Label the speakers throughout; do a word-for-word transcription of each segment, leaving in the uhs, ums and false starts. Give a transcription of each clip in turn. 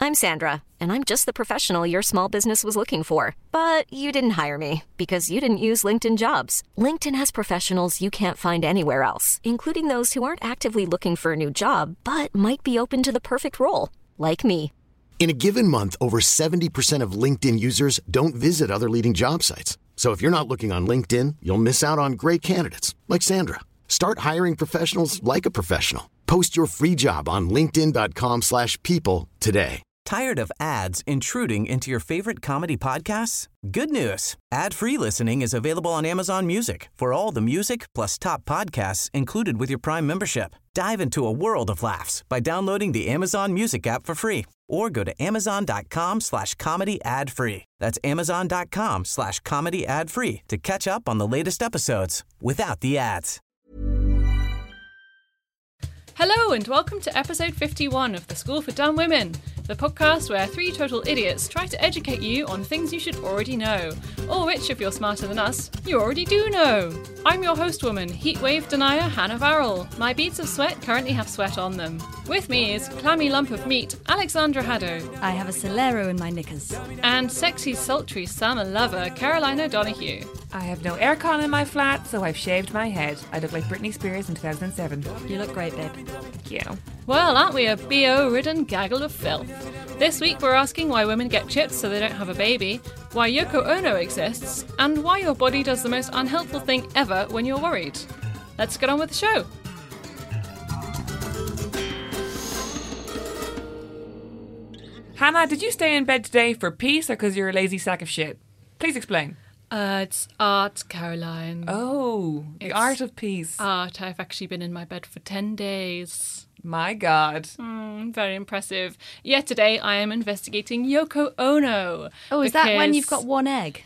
Speaker 1: I'm Sandra, and I'm just the professional your small business was looking for. But you didn't hire me because you didn't use LinkedIn Jobs. LinkedIn has professionals you can't find anywhere else, including those who aren't actively looking for a new job, but might be open to the perfect role, like me.
Speaker 2: In a given month, over seventy percent of LinkedIn users don't visit other leading job sites. So if you're not looking on LinkedIn, you'll miss out on great candidates like Sandra. Start hiring professionals like a professional. Post your free job on linkedin.com slash people today.
Speaker 3: Tired of ads intruding into your favorite comedy podcasts? Good news. Ad-free listening is available on Amazon Music for all the music plus top podcasts included with your Prime membership. Dive into a world of laughs by downloading the Amazon Music app for free or go to amazon.com slash comedy ad free. That's amazon.com slash comedy ad free to catch up on the latest episodes without the ads.
Speaker 4: Hello and welcome to episode fifty-one of The School for Dumb Women, the podcast where three total idiots try to educate you on things you should already know, or which, if you're smarter than us, you already do know. I'm your host woman, heatwave denier Hannah Varrell. My beads of sweat currently have sweat on them. With me is clammy lump of meat, Alexandra Haddo.
Speaker 5: I have a Solero in my knickers.
Speaker 4: And sexy, sultry summer lover, Caroline O'Donoghue.
Speaker 6: I have no aircon in my flat, so I've shaved my head. I look like Britney Spears in two thousand seven.
Speaker 5: You look great, babe.
Speaker 6: Thank you.
Speaker 4: Well, aren't we a B O-ridden gaggle of filth? This week we're asking why women get chips so they don't have a baby, why Yoko Ono exists, and why your body does the most unhelpful thing ever when you're worried. Let's get on with the show.
Speaker 6: Hannah, did you stay in bed today for peace or because you're a lazy sack of shit? Please explain.
Speaker 4: Uh, it's art, Caroline.
Speaker 6: Oh, the
Speaker 4: It's
Speaker 6: art of peace.
Speaker 4: Art. I've actually been in my bed for ten days.
Speaker 6: My God.
Speaker 4: Mm, very impressive. Yet today I am investigating Yoko Ono.
Speaker 5: Oh, is that when
Speaker 4: because-
Speaker 5: you've got one egg?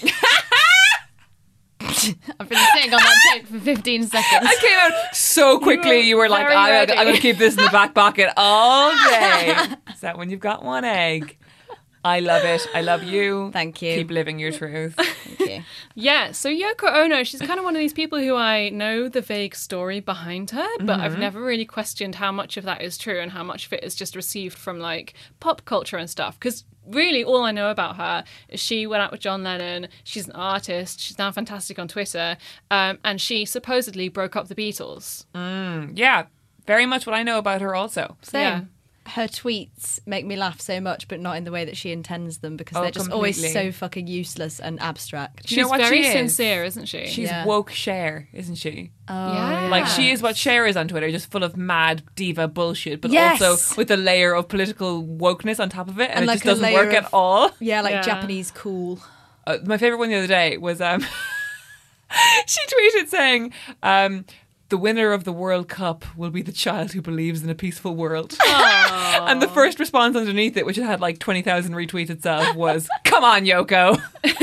Speaker 5: I've been sitting on that joke for fifteen seconds.
Speaker 6: I came out so quickly. You were, like,
Speaker 4: very
Speaker 6: I'm,
Speaker 4: ready.
Speaker 6: I'm going to keep this in the back pocket all day. Is that when you've got one egg? I love it. I love you.
Speaker 5: Thank you.
Speaker 6: Keep living your truth.
Speaker 5: Thank you.
Speaker 4: Yeah, so Yoko Ono, she's kind of one of these people who I know the vague story behind her, but I've never really questioned how much of that is true and how much of it is just received from like pop culture and stuff. Because really all I know about her is she went out with John Lennon, she's an artist, she's now fantastic on Twitter, um, and she supposedly broke up the Beatles.
Speaker 6: Mm, yeah, very much what I know about her also.
Speaker 5: Same.
Speaker 4: Yeah.
Speaker 5: Her tweets make me laugh so much, but not in the way that she intends them, because
Speaker 6: Oh,
Speaker 5: they're just
Speaker 6: completely.
Speaker 5: always so fucking useless and abstract.
Speaker 6: Do you know
Speaker 4: She's
Speaker 6: what
Speaker 4: very
Speaker 6: she is?
Speaker 4: sincere, isn't she?
Speaker 6: She's
Speaker 5: Yeah.
Speaker 6: woke Cher, isn't she?
Speaker 5: Oh,
Speaker 4: Yeah.
Speaker 6: Like, she is what Cher is on Twitter, just full of mad diva bullshit, but
Speaker 5: Yes.
Speaker 6: also with a layer of political wokeness on top of it, and,
Speaker 5: And
Speaker 6: it
Speaker 5: like
Speaker 6: just
Speaker 5: a
Speaker 6: doesn't
Speaker 5: layer
Speaker 6: work
Speaker 5: of-
Speaker 6: at all.
Speaker 5: Yeah, like
Speaker 4: Yeah.
Speaker 5: Japanese cool.
Speaker 6: Uh, my favourite one the other day was, um, she tweeted saying, um, the winner of the World Cup will be the child who believes in a peaceful world. And the first response underneath it, which had like twenty thousand retweets itself, was, come on, Yoko.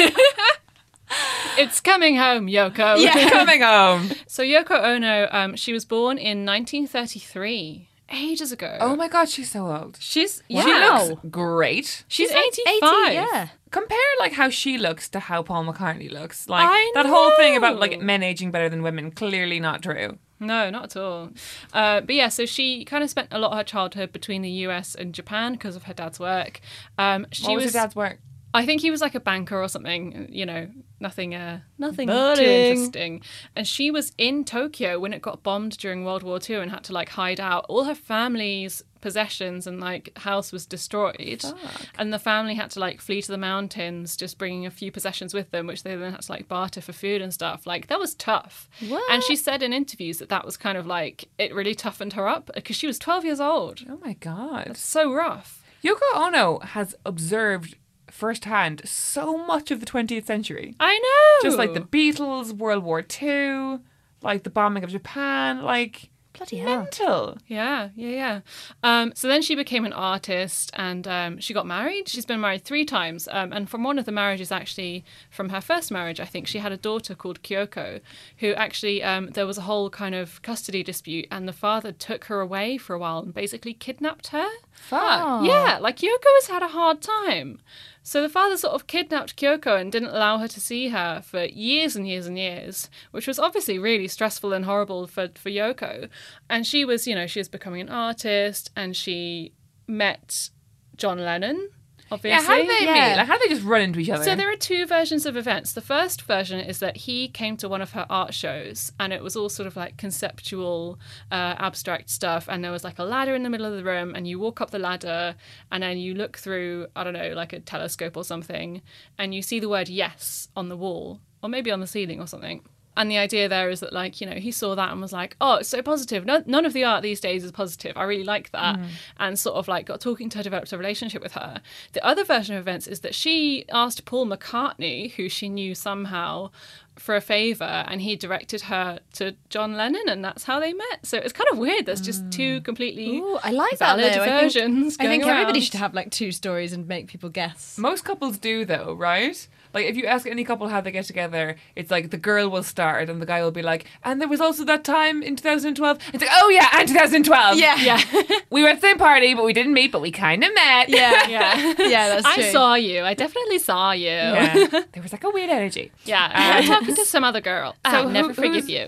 Speaker 4: It's coming home, Yoko.
Speaker 6: Yeah, coming home.
Speaker 4: So Yoko Ono, um, she was born in nineteen thirty-three, ages ago.
Speaker 6: Oh my God, she's so old.
Speaker 4: She's
Speaker 5: Wow.
Speaker 6: She looks great.
Speaker 4: she's
Speaker 5: like
Speaker 4: eighty-five.
Speaker 5: eighty, yeah.
Speaker 6: Compare like how she looks to how Paul McCartney looks. Like
Speaker 4: I
Speaker 6: that whole thing about like
Speaker 4: know.
Speaker 6: men aging better than women, clearly not true.
Speaker 4: No, not at all. Uh, but yeah, so she kind of spent a lot of her childhood between the U S and Japan because of her dad's work. Um, she
Speaker 6: What was, her dad's work?
Speaker 4: I think he was like a banker or something, you know, nothing uh, nothing too
Speaker 5: Boring.
Speaker 4: interesting. And she was in Tokyo when it got bombed during World War Two and had to like hide out. All her family's possessions and like house was destroyed. And the family had to like flee to the mountains, just bringing a few possessions with them, which they then had to like barter for food and stuff. Like that was tough.
Speaker 5: What?
Speaker 4: And she said in interviews that that was kind of like, it really toughened her up because she was twelve years old.
Speaker 6: Oh my God.
Speaker 4: So rough.
Speaker 6: Yoko Ono has observed firsthand so much of the twentieth century.
Speaker 4: I know.
Speaker 6: Just like the Beatles, World War Two, like the bombing of Japan, like
Speaker 5: Bloody hell.
Speaker 6: mental.
Speaker 4: Yeah, yeah, yeah. Um, so then she became an artist and um, she got married. She's been married three times. Um, and from one of the marriages, actually, from her first marriage, I think, she had a daughter called Kyoko, who actually, um, there was a whole kind of custody dispute and the father took her away for a while and basically kidnapped her.
Speaker 6: Fuck.
Speaker 4: Yeah, like Kyoko has had a hard time. So the father sort of kidnapped Kyoko and didn't allow her to see her for years and years and years, which was obviously really stressful and horrible for, for Yoko. And she was, you know, she was becoming an artist and she met John Lennon, obviously.
Speaker 6: Yeah, how did they
Speaker 5: Yeah.
Speaker 6: meet? Like, how did they just run into each other?
Speaker 4: So there are two versions of events. The first version is that he came to one of her art shows and it was all sort of like conceptual, uh, abstract stuff. And there was like a ladder in the middle of the room and you walk up the ladder and then you look through, I don't know, like a telescope or something and you see the word yes on the wall or maybe on the ceiling or something. And the idea there is that, like, you know, he saw that and was like, oh, it's so positive. No, none of the art these days is positive. I really like that. Mm. And sort of like got talking to her, developed a relationship with her. The other version of events is that she asked Paul McCartney, who she knew somehow, for a favour, and he directed her to John Lennon, and that's how they met. So it's kind of weird. There's just two completely
Speaker 5: Ooh, I like that,
Speaker 4: valid
Speaker 5: though.
Speaker 4: versions
Speaker 5: I think, I think
Speaker 4: going
Speaker 5: everybody
Speaker 4: around.
Speaker 5: should have like two stories and make people guess.
Speaker 6: Most couples do, though, right? Like, if you ask any couple how they get together, it's like the girl will start and the guy will be like, and there was also that time in two thousand twelve. It's like, oh yeah, and two thousand twelve.
Speaker 5: Yeah.
Speaker 4: Yeah.
Speaker 6: We were at the same party, but we didn't meet, but we kind of met.
Speaker 5: Yeah,
Speaker 4: Yeah.
Speaker 5: yeah, that's true.
Speaker 4: I saw you. I definitely saw you.
Speaker 6: Yeah. There was like a weird energy.
Speaker 4: Yeah, you were talking to some other girl. I'll
Speaker 6: who-
Speaker 4: never
Speaker 6: who's-
Speaker 4: forgive you.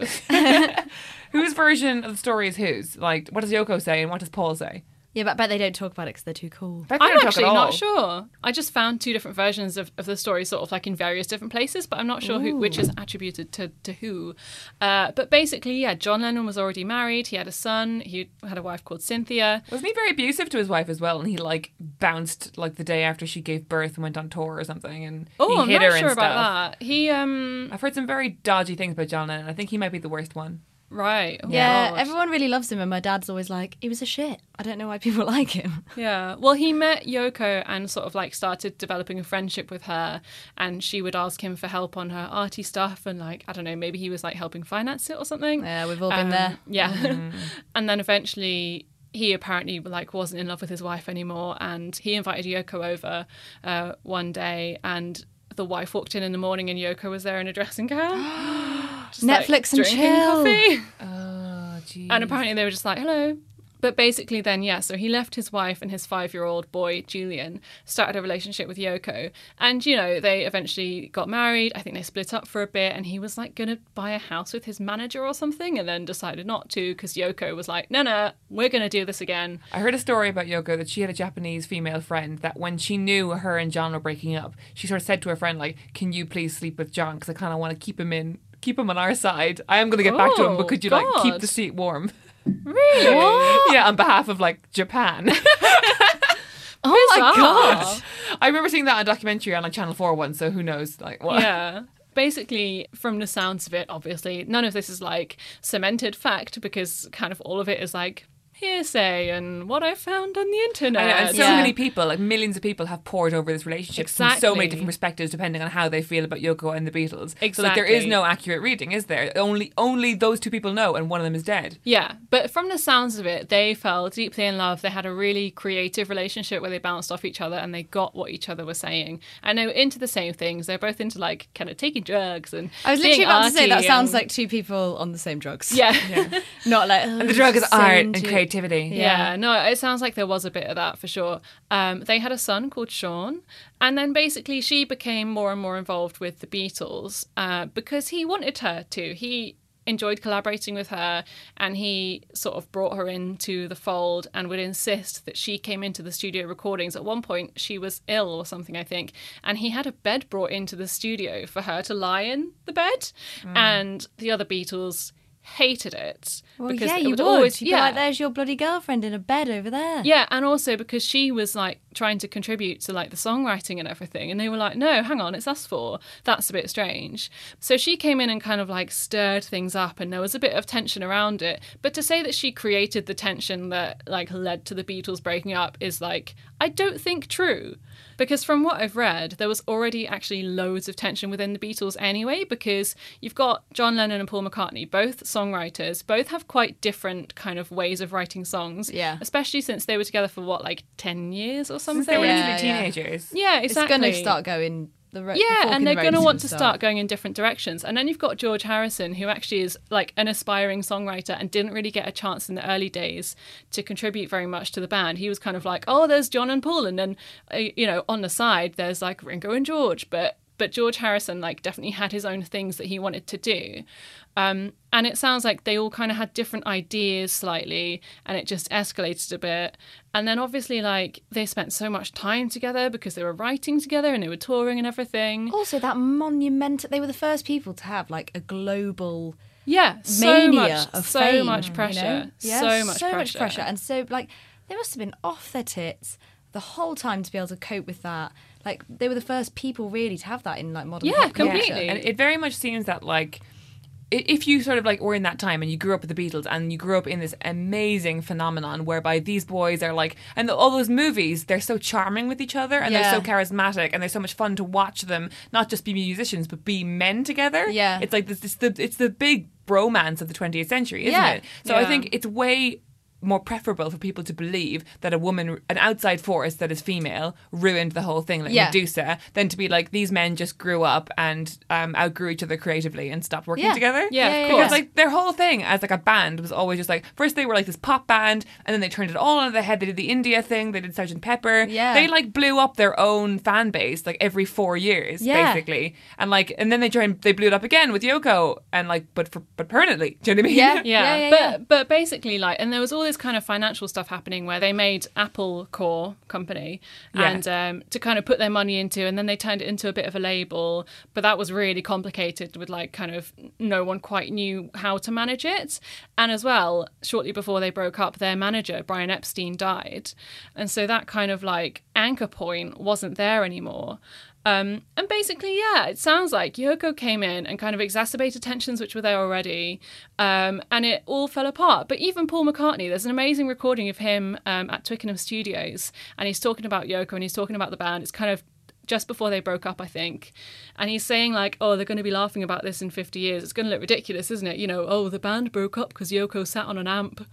Speaker 6: Whose version of the story is whose? Like, what does Yoko say and what does Paul say?
Speaker 5: Yeah, but I bet they don't talk about it because they're too cool.
Speaker 6: Bet they
Speaker 4: I'm
Speaker 6: don't talk
Speaker 4: actually
Speaker 6: at all.
Speaker 4: not sure. I just found two different versions of, of the story sort of like in various different places, but I'm not sure who, which is attributed to, to who. Uh, but basically, yeah, John Lennon was already married. He had a son. He had a wife called Cynthia.
Speaker 6: Wasn't he very abusive to his wife as well? And he like bounced like the day after she gave birth and went on tour or something, and
Speaker 4: Oh,
Speaker 6: he
Speaker 4: I'm
Speaker 6: hit
Speaker 4: not
Speaker 6: her
Speaker 4: sure
Speaker 6: and stuff.
Speaker 4: about that. He, um,
Speaker 6: I've heard some very dodgy things about John Lennon. I think he might be the worst one.
Speaker 4: right. Oh,
Speaker 5: Yeah,
Speaker 4: God.
Speaker 5: everyone really loves him, and my dad's always like, he was a shit. I don't know why people like him.
Speaker 4: Yeah. Well, he met Yoko and sort of like started developing a friendship with her, and she would ask him for help on her arty stuff, and like, I don't know, maybe he was like helping finance it or something.
Speaker 5: Yeah, we've all been
Speaker 4: Um,
Speaker 5: there.
Speaker 4: Yeah. And then eventually he apparently like wasn't in love with his wife anymore, and he invited Yoko over uh, one day, and the wife walked in in the morning and Yoko was there in a dressing gown. Just, like,
Speaker 5: Netflix and
Speaker 4: drinking
Speaker 5: chill.
Speaker 4: coffee.
Speaker 6: Oh, jeez.
Speaker 4: And apparently they were just like, hello. But basically then, yeah, so he left his wife and his five-year-old boy, Julian, started a relationship with Yoko. And, you know, they eventually got married. I think they split up for a bit, and he was, like, going to buy a house with his manager or something, and then decided not to because Yoko was like, no, no, we're going to do this again.
Speaker 6: I heard a story about Yoko that she had a Japanese female friend that when she knew her and John were breaking up, she sort of said to her friend, like, can you please sleep with John? Because I kind of want to keep him in, keep him on our side. I am going to get back to him, but
Speaker 4: Oh,
Speaker 6: could you, like, keep
Speaker 4: God.
Speaker 6: the seat warm?
Speaker 4: Really?
Speaker 6: Yeah, on behalf of, like, Japan.
Speaker 5: Oh my
Speaker 4: Bizarre.
Speaker 5: god!
Speaker 6: I remember seeing that on a documentary on like Channel four once, so who knows, like, what?
Speaker 4: Yeah. Basically, from the sounds of it, obviously, none of this is like cemented fact because kind of all of it is like hearsay and what I found on the internet.
Speaker 6: I know, and so
Speaker 5: Yeah.
Speaker 6: many people, like millions of people, have poured over this relationship from so
Speaker 4: Exactly.
Speaker 6: many different perspectives, depending on how they feel about Yoko and the Beatles. So like, there is
Speaker 4: Exactly.
Speaker 6: no accurate reading, is there? Only, only those two people know, and one of them is dead.
Speaker 4: Yeah, but from the sounds of it, they fell deeply in love. They had a really creative relationship where they bounced off each other and they got what each other was saying. And they were into the same things. They're both into like kind of taking drugs and
Speaker 5: I was
Speaker 4: being
Speaker 5: literally about to say
Speaker 4: arty
Speaker 5: that sounds
Speaker 4: and-
Speaker 5: like two people on the same drugs.
Speaker 4: Yeah.
Speaker 5: Not like, oh,
Speaker 6: And the drug is
Speaker 5: so
Speaker 6: art
Speaker 5: into-
Speaker 6: and creativity.
Speaker 4: Yeah, no, it sounds like there was a bit of that for sure. Um, they had a son called Sean, and then basically she became more and more involved with the Beatles uh, because he wanted her to. He enjoyed collaborating with her, and he sort of brought her into the fold and would insist that she came into the studio recordings. At one point, she was ill or something, I think, and he had a bed brought into the studio for her to lie in the bed, and the other Beatles hated it.
Speaker 5: Well,
Speaker 4: because
Speaker 5: yeah,
Speaker 4: it
Speaker 5: you
Speaker 4: would
Speaker 5: would.
Speaker 4: always,
Speaker 5: You'd be
Speaker 4: yeah.
Speaker 5: like, there's your bloody girlfriend in a bed over there.
Speaker 4: Yeah, and also because she was like trying to contribute to like the songwriting and everything, and they were like, no, hang on, it's us four. That's a bit strange. So she came in and kind of like stirred things up, and there was a bit of tension around it. But to say that she created the tension that like led to the Beatles breaking up is like, I don't think true. Because from what I've read, there was already actually loads of tension within the Beatles anyway, because you've got John Lennon and Paul McCartney, both songwriters, both have quite different kind of ways of writing songs.
Speaker 5: Yeah.
Speaker 4: Especially since they were together for what, like ten years or
Speaker 6: Since
Speaker 4: something?
Speaker 6: they were
Speaker 5: Yeah,
Speaker 6: literally
Speaker 5: yeah.
Speaker 6: teenagers.
Speaker 4: Yeah,
Speaker 5: It's
Speaker 4: exactly.
Speaker 5: going to start going the ro- the
Speaker 4: Yeah,
Speaker 5: fork in
Speaker 4: and
Speaker 5: the
Speaker 4: they're
Speaker 5: road
Speaker 4: going to
Speaker 5: is
Speaker 4: want
Speaker 5: gonna
Speaker 4: to start going in different directions. And then you've got George Harrison, who actually is like an aspiring songwriter and didn't really get a chance in the early days to contribute very much to the band. He was kind of like, oh, there's John and Paul, and then, uh, you know, on the side, there's like Ringo and George. But but George Harrison like definitely had his own things that he wanted to do. Um, and it sounds like they all kind of had different ideas slightly, and it just escalated a bit. And then obviously like they spent so much time together because they were writing together and they were touring and everything.
Speaker 5: Also, that monumental, they were the first people to have like a global
Speaker 4: yeah, so
Speaker 5: mania
Speaker 4: much,
Speaker 5: of
Speaker 4: so
Speaker 5: fame,
Speaker 4: much pressure,
Speaker 5: you know? Yeah,
Speaker 4: so much
Speaker 5: so
Speaker 4: pressure.
Speaker 5: much pressure. And so like they must have been off their tits the whole time to be able to cope with that. Like they were the first people really to have that in like modern
Speaker 4: Yeah,
Speaker 5: pop culture.
Speaker 4: completely.
Speaker 6: And it very much seems that like i- if you sort of like were in that time and you grew up with the Beatles and you grew up in this amazing phenomenon whereby these boys are like, and all those movies, they're so charming with each other and
Speaker 5: Yeah.
Speaker 6: they're so charismatic and they're so much fun to watch them not just be musicians but be men together.
Speaker 5: Yeah.
Speaker 6: It's like this, this the it's the big bromance of the twentieth century, isn't
Speaker 5: Yeah.
Speaker 6: it? So I
Speaker 4: Yeah.
Speaker 6: think it's way more preferable for people to believe that a woman, an outside force that is female, ruined the whole thing, like
Speaker 5: Yeah.
Speaker 6: Medusa, than to be like these men just grew up and um, outgrew each other creatively and stopped working
Speaker 5: Yeah.
Speaker 6: together.
Speaker 4: Yeah, of
Speaker 5: Yeah, yeah,
Speaker 4: course.
Speaker 6: Because like their whole thing as like a band was always just like, first they were like this pop band and then they turned it all on their head. They did the India thing, they did Sergeant Pepper.
Speaker 5: Yeah.
Speaker 6: They like blew up their own fan base like every four years,
Speaker 5: Yeah.
Speaker 6: basically. And like and then they joined they blew it up again with Yoko and like but for but permanently. Do you know what I mean?
Speaker 5: Yeah.
Speaker 4: Yeah,
Speaker 5: yeah,
Speaker 4: but
Speaker 5: yeah.
Speaker 4: but basically, like, and there was all this kind of financial stuff happening where they made Apple Core Company,
Speaker 6: Yeah.
Speaker 4: and um, to kind of put their money into, and then they turned it into a bit of a label. But that was really complicated with like kind of no one quite knew how to manage it. And as well, shortly before they broke up, their manager Brian Epstein died, and so that kind of like anchor point wasn't there anymore. Um, and basically, yeah, it sounds like Yoko came in and kind of exacerbated tensions which were there already, um, and it all fell apart. But even Paul McCartney, there's an amazing recording of him um, at Twickenham Studios, and he's talking about Yoko and he's talking about the band. It's kind of just before they broke up, I think. And he's saying like, oh, they're going to be laughing about this in fifty years. It's going to look ridiculous, isn't it? You know, oh, the band broke up because Yoko sat on an amp.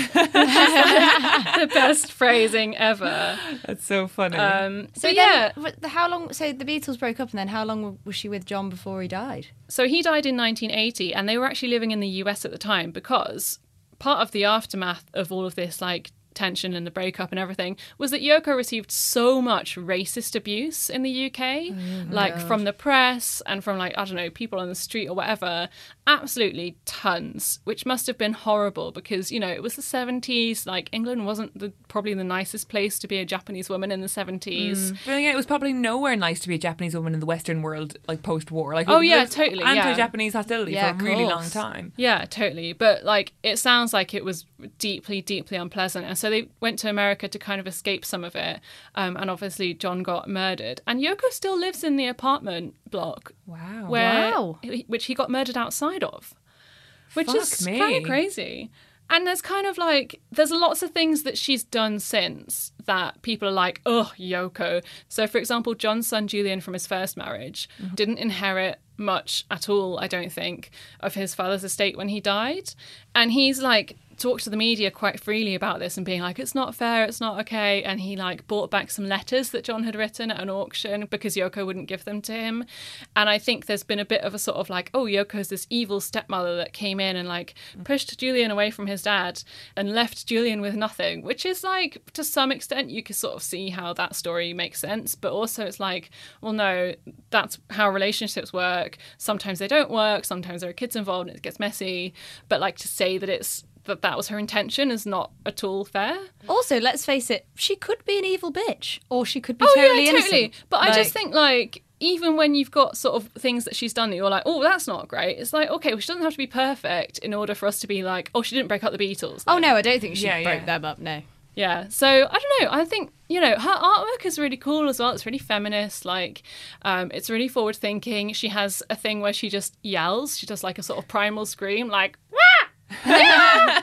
Speaker 4: The best phrasing ever.
Speaker 6: That's so funny.
Speaker 4: Um,
Speaker 5: So
Speaker 4: but
Speaker 5: yeah,
Speaker 4: yeah,
Speaker 5: how long? So the Beatles broke up, and then how long was she with John before he died?
Speaker 4: so he died in nineteen eighty, and they were actually living in the U S at the time, because part of the aftermath of all of this, like, tension and the breakup and everything, was that Yoko received so much racist abuse in the U K, like from the press and from like, I don't know, people on the street or whatever, absolutely tons, which must have been horrible because, you know, it was the seventies, like England wasn't the, probably the nicest place to be a Japanese woman in the seventies.
Speaker 6: But again, it was probably nowhere nice to be a Japanese woman in the Western world, like post-war. Like,
Speaker 4: Oh,
Speaker 6: there
Speaker 4: yeah,
Speaker 6: was
Speaker 4: totally, yeah.
Speaker 6: Anti-Japanese hostility
Speaker 5: Yeah,
Speaker 6: for a really
Speaker 5: of
Speaker 6: long
Speaker 5: course.
Speaker 6: time.
Speaker 4: Yeah, totally. But like, it sounds like it was deeply, deeply unpleasant. And so they went to America to kind of escape some of it. Um, and obviously, John got murdered. And Yoko still lives in the apartment block.
Speaker 6: Wow.
Speaker 4: Where,
Speaker 5: Wow.
Speaker 4: Which he got murdered outside of. Which
Speaker 6: Fuck
Speaker 4: is
Speaker 6: me.
Speaker 4: kind of crazy. And there's kind of like, there's lots of things that she's done since that people are like, oh, Yoko. So, for example, John's son Julian from his first marriage
Speaker 6: Mm-hmm.
Speaker 4: didn't inherit much at all, I don't think, of his father's estate when he died. And he's like, talked to the media quite freely about this and being like, it's not fair, it's not okay. And he like bought back some letters that John had written at an auction because Yoko wouldn't give them to him. And I think there's been a bit of a sort of like, oh, Yoko's this evil stepmother that came in and like pushed Julian away from his dad and left Julian with nothing, which is like, to some extent, you can sort of see how that story makes sense. But also it's like, well, no, that's how relationships work. Sometimes they don't work. Sometimes there are kids involved and it gets messy. But like, to say that it's that that was her intention is not at all fair.
Speaker 5: Also, let's face it, she could be an evil bitch, or she could be
Speaker 4: Oh
Speaker 5: totally
Speaker 4: yeah,
Speaker 5: innocent.
Speaker 4: totally. But I just
Speaker 5: Like-
Speaker 4: think like, even when you've got sort of things that she's done that you're like, oh, that's not great. It's like, okay, well, she doesn't have to be perfect in order for us to be like, oh, she didn't break up the Beatles.
Speaker 5: Oh
Speaker 4: then.
Speaker 5: no, I don't think she
Speaker 6: Yeah,
Speaker 5: broke
Speaker 6: yeah.
Speaker 5: them up. No.
Speaker 4: Yeah, so I don't know. I think, you know, her artwork is really cool as well. It's really feminist. Like, um, it's really forward thinking. She has a thing where she just yells. She does like a sort of primal scream, like, wah!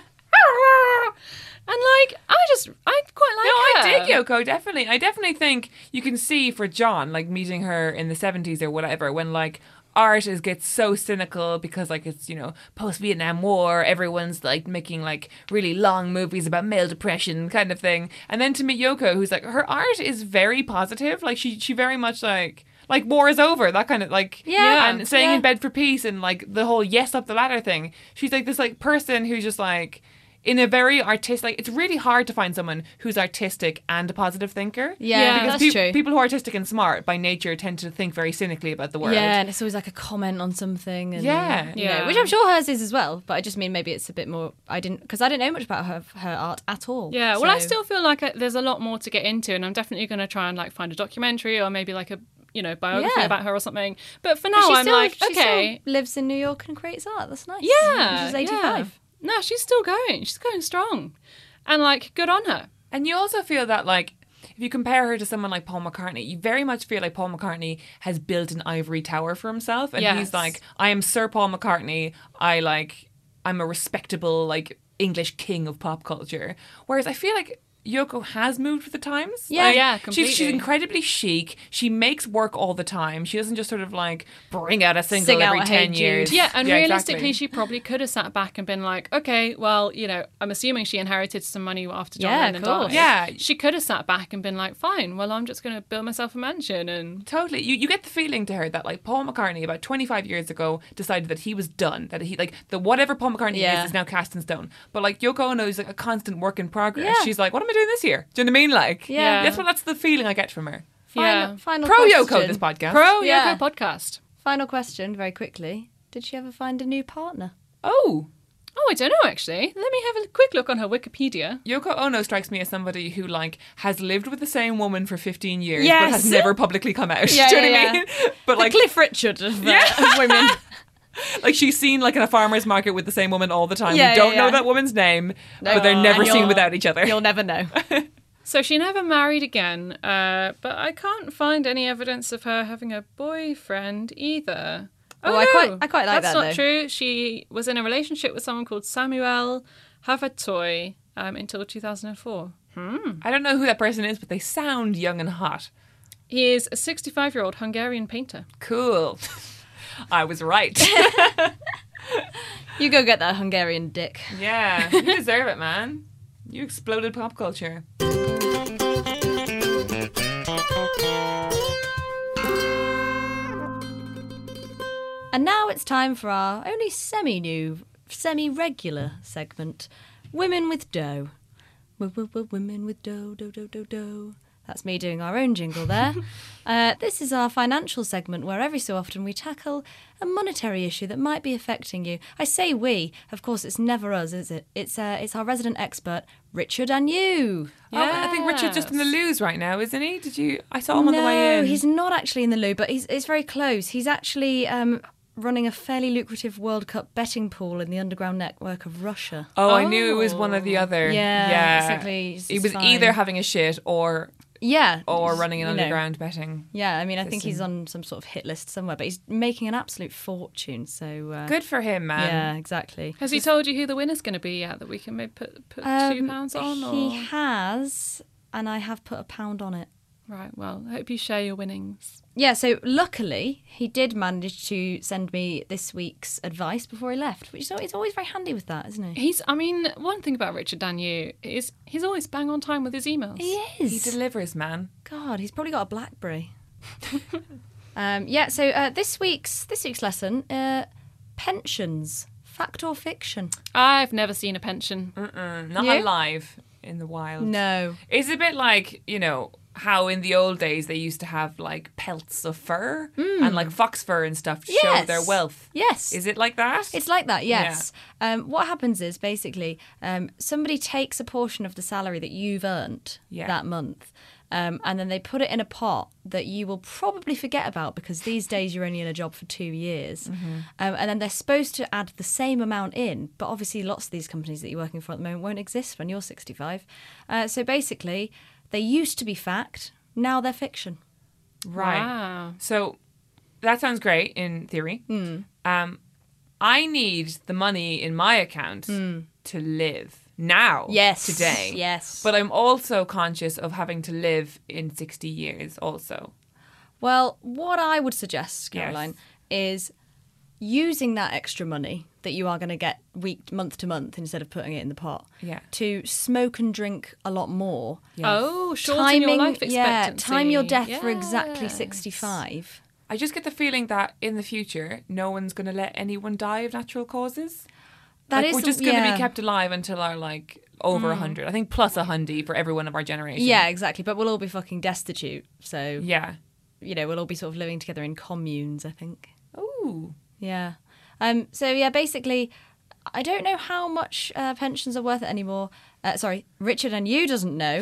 Speaker 4: And like, I just, I quite like
Speaker 6: No,
Speaker 4: her.
Speaker 6: I dig Yoko, definitely. I definitely think you can see for John, like meeting her in the seventies or whatever, when like art is gets so cynical because like it's, you know, post-Vietnam War, everyone's like making like really long movies about male depression kind of thing. And then to meet Yoko, who's like, her art is very positive. Like she, she very much like, like war is over, that kind of like,
Speaker 5: Yeah,
Speaker 6: and staying
Speaker 5: yeah.
Speaker 6: in bed for peace and like the whole yes up the ladder thing. She's like this like person who's just like, in a very artistic, like, it's really hard to find someone who's artistic and a positive thinker.
Speaker 5: Yeah,
Speaker 4: Yeah.
Speaker 5: that's
Speaker 6: Because pe-
Speaker 5: true.
Speaker 6: people who are artistic and smart by nature tend to think very cynically about the world.
Speaker 5: Yeah, and it's always like a comment on something. And,
Speaker 6: Yeah.
Speaker 5: you know,
Speaker 4: Yeah.
Speaker 5: which I'm sure hers is as well. But I just mean maybe it's a bit more. I didn't because I didn't know much about her her art at all.
Speaker 4: Yeah, well, I
Speaker 5: So-
Speaker 4: still feel like uh, there's a lot more to get into, and I'm definitely going to try and like find a documentary or maybe like a you know biography
Speaker 5: Yeah.
Speaker 4: about her or something. But for
Speaker 5: But
Speaker 4: now,
Speaker 5: she
Speaker 4: I'm
Speaker 5: still,
Speaker 4: like,
Speaker 5: she
Speaker 4: okay,
Speaker 5: still lives in New York and creates art. That's nice.
Speaker 4: yeah,
Speaker 5: she's eighty-five.
Speaker 4: yeah. No, she's still going. She's going strong, and like, good on her.
Speaker 6: And you also feel that, like, if you compare her to someone like Paul McCartney, you very much feel like Paul McCartney has built an ivory tower for himself. And
Speaker 4: Yes.
Speaker 6: he's like, I am Sir Paul McCartney. I, like, I'm a respectable, like, English king of pop culture. Whereas I feel like Yoko has moved with the times.
Speaker 5: Yeah.
Speaker 6: Like,
Speaker 4: Yeah,
Speaker 6: She's, she's
Speaker 4: completely.
Speaker 6: incredibly chic. She makes work all the time. She doesn't just sort of, like, bring out a single
Speaker 5: Sing out
Speaker 6: every
Speaker 5: a Hey
Speaker 6: ten
Speaker 5: Jude.
Speaker 6: years.
Speaker 4: Yeah, and realistically,
Speaker 6: exactly.
Speaker 4: she probably could have sat back and been like, okay, well, you know, I'm assuming she inherited some money after John
Speaker 5: Yeah,
Speaker 4: Lennon
Speaker 5: of course.
Speaker 4: died.
Speaker 6: Yeah.
Speaker 4: She could have sat back and been like, fine, well, I'm just going to build myself a mansion and...
Speaker 6: Totally. You you get the feeling to her that, like, Paul McCartney about twenty-five years ago decided that he was done, that he, like, the whatever Paul McCartney
Speaker 5: Yeah.
Speaker 6: is is now cast in stone. But, like, Yoko Ono is, like, a constant work in progress.
Speaker 5: Yeah.
Speaker 6: She's like, what am I doing this year? Do you know what I mean? Like,
Speaker 5: Yeah.
Speaker 6: that's what that's the feeling I get from her.
Speaker 4: Yeah.
Speaker 5: Final, final
Speaker 6: Pro
Speaker 5: question.
Speaker 6: Yoko, this podcast.
Speaker 4: Pro
Speaker 5: Yeah.
Speaker 4: Yoko podcast.
Speaker 5: Final question, very quickly. Did she ever find a new partner?
Speaker 6: Oh.
Speaker 4: Oh, I don't know, actually. Let me have a quick look on her Wikipedia.
Speaker 6: Yoko Ono strikes me as somebody who, like, has lived with the same woman for fifteen years, but
Speaker 5: Yes.
Speaker 6: has never publicly come out.
Speaker 5: Yeah,
Speaker 6: Do you know
Speaker 5: yeah,
Speaker 6: what I mean? But,
Speaker 5: The
Speaker 6: like,
Speaker 5: Cliff Richard of, uh,
Speaker 6: Yeah.
Speaker 5: of women.
Speaker 6: like, she's seen, like, in a farmer's market with the same woman all the time.
Speaker 5: Yeah,
Speaker 6: we don't
Speaker 5: yeah,
Speaker 6: know
Speaker 5: yeah.
Speaker 6: that woman's name,
Speaker 5: No.
Speaker 6: but they're never
Speaker 5: And
Speaker 6: seen
Speaker 5: you'll-
Speaker 6: without each other.
Speaker 5: You'll never know.
Speaker 4: So she never married again, uh, but I can't find any evidence of her having a boyfriend either. Oh,
Speaker 5: Oh, I
Speaker 4: no,
Speaker 5: quite- I quite like
Speaker 4: That's
Speaker 5: that,
Speaker 4: not
Speaker 5: though.
Speaker 4: true. She was in a relationship with someone called Samuel Havatoy um, until two thousand four.
Speaker 6: I don't know who that person is, but they sound young and hot.
Speaker 4: He is a sixty-five-year-old Hungarian painter.
Speaker 6: Cool. I was right.
Speaker 5: You go get that Hungarian dick.
Speaker 6: Yeah, you deserve it, man. You exploded pop culture.
Speaker 5: And now it's time for our only semi-new, semi-regular segment, Women with Dough. W- w- w- Women with dough, dough, dough, dough, dough. That's me doing our own jingle there. uh, this is our financial segment where every so often we tackle a monetary issue that might be affecting you. I say we, of course it's never us, is it? It's uh, it's our resident expert, Richard and you.
Speaker 6: Oh, I think Richard's just in the loos right now, isn't he? Did you? I saw him on
Speaker 5: no,
Speaker 6: the way in.
Speaker 5: he's not actually in the loo, but he's it's very close. He's actually um, running a fairly lucrative World Cup betting pool in the underground network of Russia.
Speaker 6: Oh, I knew it was one or the other.
Speaker 5: Yeah,
Speaker 6: yeah.
Speaker 5: basically, it's
Speaker 6: He was
Speaker 5: fine.
Speaker 6: either having a shit or
Speaker 5: Yeah,
Speaker 6: or
Speaker 5: he's,
Speaker 6: running an
Speaker 5: you know,
Speaker 6: underground betting.
Speaker 5: Yeah, I mean, I think he's on some sort of hit list somewhere, but he's making an absolute fortune. So uh,
Speaker 6: Good for him, man.
Speaker 5: Yeah, exactly.
Speaker 4: Has he told you who the winner's going to be yet that we can maybe put, put two
Speaker 5: Um,
Speaker 4: pounds on? Or...
Speaker 5: He has, and I have put a pound on it.
Speaker 4: Right, well, I hope you share your winnings.
Speaker 5: Yeah, so luckily he did manage to send me this week's advice before he left, which is always, it's always very handy with that, isn't he?
Speaker 4: He's, I mean, one thing about Richard Danu is he's always bang on time with his emails.
Speaker 5: He
Speaker 6: He
Speaker 5: is.
Speaker 6: delivers, man.
Speaker 5: God, he's probably got a BlackBerry. um, yeah, so uh, this week's this week's lesson, uh, pensions, fact or fiction?
Speaker 4: I've never seen a pension.
Speaker 6: Mm, not
Speaker 5: Yeah?
Speaker 6: alive in the wild.
Speaker 5: No.
Speaker 6: It's a bit like, you know, how in the old days they used to have like pelts of fur and like fox fur and stuff to show
Speaker 5: Yes.
Speaker 6: their wealth.
Speaker 5: Yes.
Speaker 6: Is it like that?
Speaker 5: It's like that, yes. Um, what happens is basically um, somebody takes a portion of the salary that you've earned
Speaker 6: Yeah.
Speaker 5: that month, um, and then they put it in a pot that you will probably forget about because these days you're only in a job for two years.
Speaker 6: Mm-hmm.
Speaker 5: Um, and then they're supposed to add the same amount in, but obviously lots of these companies that you're working for at the moment won't exist when you're sixty-five. Uh, so basically, they used to be fact, now they're fiction.
Speaker 6: Right.
Speaker 4: Wow.
Speaker 6: So that sounds great in theory. Um, I need the money in my account to live now,
Speaker 5: Yes.
Speaker 6: today.
Speaker 5: Yes.
Speaker 6: But I'm also conscious of having to live in sixty years also.
Speaker 5: Well, what I would suggest,
Speaker 6: Yes.
Speaker 5: Caroline, is using that extra money that you are going to get week month to month instead of putting it in the pot
Speaker 6: Yeah.
Speaker 5: to smoke and drink a lot more.
Speaker 4: Oh, shorten your life expectancy.
Speaker 5: yeah, time your death for exactly
Speaker 4: Yes.
Speaker 5: sixty-five.
Speaker 6: I just get the feeling that in the future, no one's going to let anyone die of natural causes.
Speaker 5: That
Speaker 6: like,
Speaker 5: is
Speaker 6: we're just
Speaker 5: some-
Speaker 6: going to
Speaker 5: yeah.
Speaker 6: be kept alive until our like over a hundred. I think plus a hundy for everyone of our generation.
Speaker 5: Yeah, exactly. But we'll all be fucking destitute. So,
Speaker 6: Yeah.
Speaker 5: you know, we'll all be sort of living together in communes, I think.
Speaker 6: Ooh.
Speaker 5: Yeah. Um. So, yeah, basically, I don't know how much uh, pensions are worth it anymore. Uh, sorry, Richard and you doesn't know.